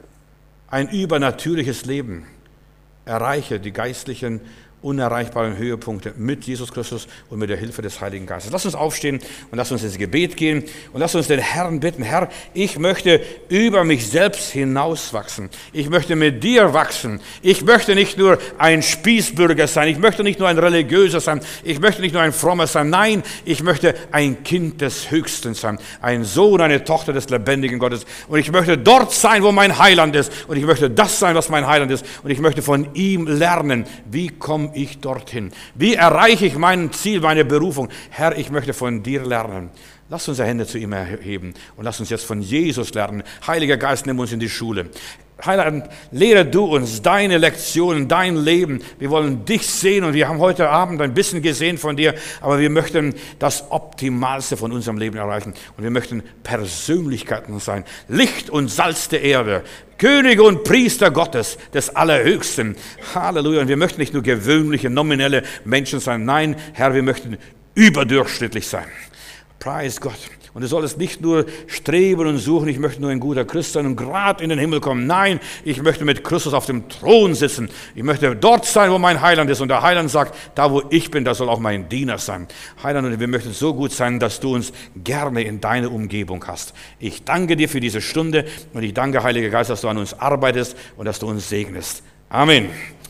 ein übernatürliches Leben. Erreiche die geistlichen, unerreichbaren Höhepunkte mit Jesus Christus und mit der Hilfe des Heiligen Geistes. Lass uns aufstehen und lass uns ins Gebet gehen und lass uns den Herrn bitten. Herr, ich möchte über mich selbst hinauswachsen. Ich möchte mit dir wachsen. Ich möchte nicht nur ein Spießbürger sein. Ich möchte nicht nur ein Religiöser sein. Ich möchte nicht nur ein Frommer sein. Nein, ich möchte ein Kind des Höchsten sein. Ein Sohn, eine Tochter des lebendigen Gottes. Und ich möchte dort sein, wo mein Heiland ist. Und ich möchte das sein, was mein Heiland ist. Und ich möchte von ihm lernen. Wie komme ich dorthin? Wie erreiche ich mein Ziel, meine Berufung? Herr, ich möchte von dir lernen. Lass unsere Hände zu ihm erheben und lass uns jetzt von Jesus lernen. Heiliger Geist, nimm uns in die Schule. Heiland, lehre du uns deine Lektionen, dein Leben. Wir wollen dich sehen und wir haben heute Abend ein bisschen gesehen von dir, aber wir möchten das Optimalste von unserem Leben erreichen. Und wir möchten Persönlichkeiten sein, Licht und Salz der Erde, Könige und Priester Gottes, des Allerhöchsten. Halleluja. Und wir möchten nicht nur gewöhnliche, nominelle Menschen sein. Nein, Herr, wir möchten überdurchschnittlich sein. Preis Gott. Und du solltest nicht nur streben und suchen, ich möchte nur ein guter Christ sein und gerade in den Himmel kommen. Nein, ich möchte mit Christus auf dem Thron sitzen. Ich möchte dort sein, wo mein Heiland ist. Und der Heiland sagt, da wo ich bin, da soll auch mein Diener sein. Heiland, und wir möchten so gut sein, dass du uns gerne in deine Umgebung hast. Ich danke dir für diese Stunde und ich danke, Heiliger Geist, dass du an uns arbeitest und dass du uns segnest. Amen.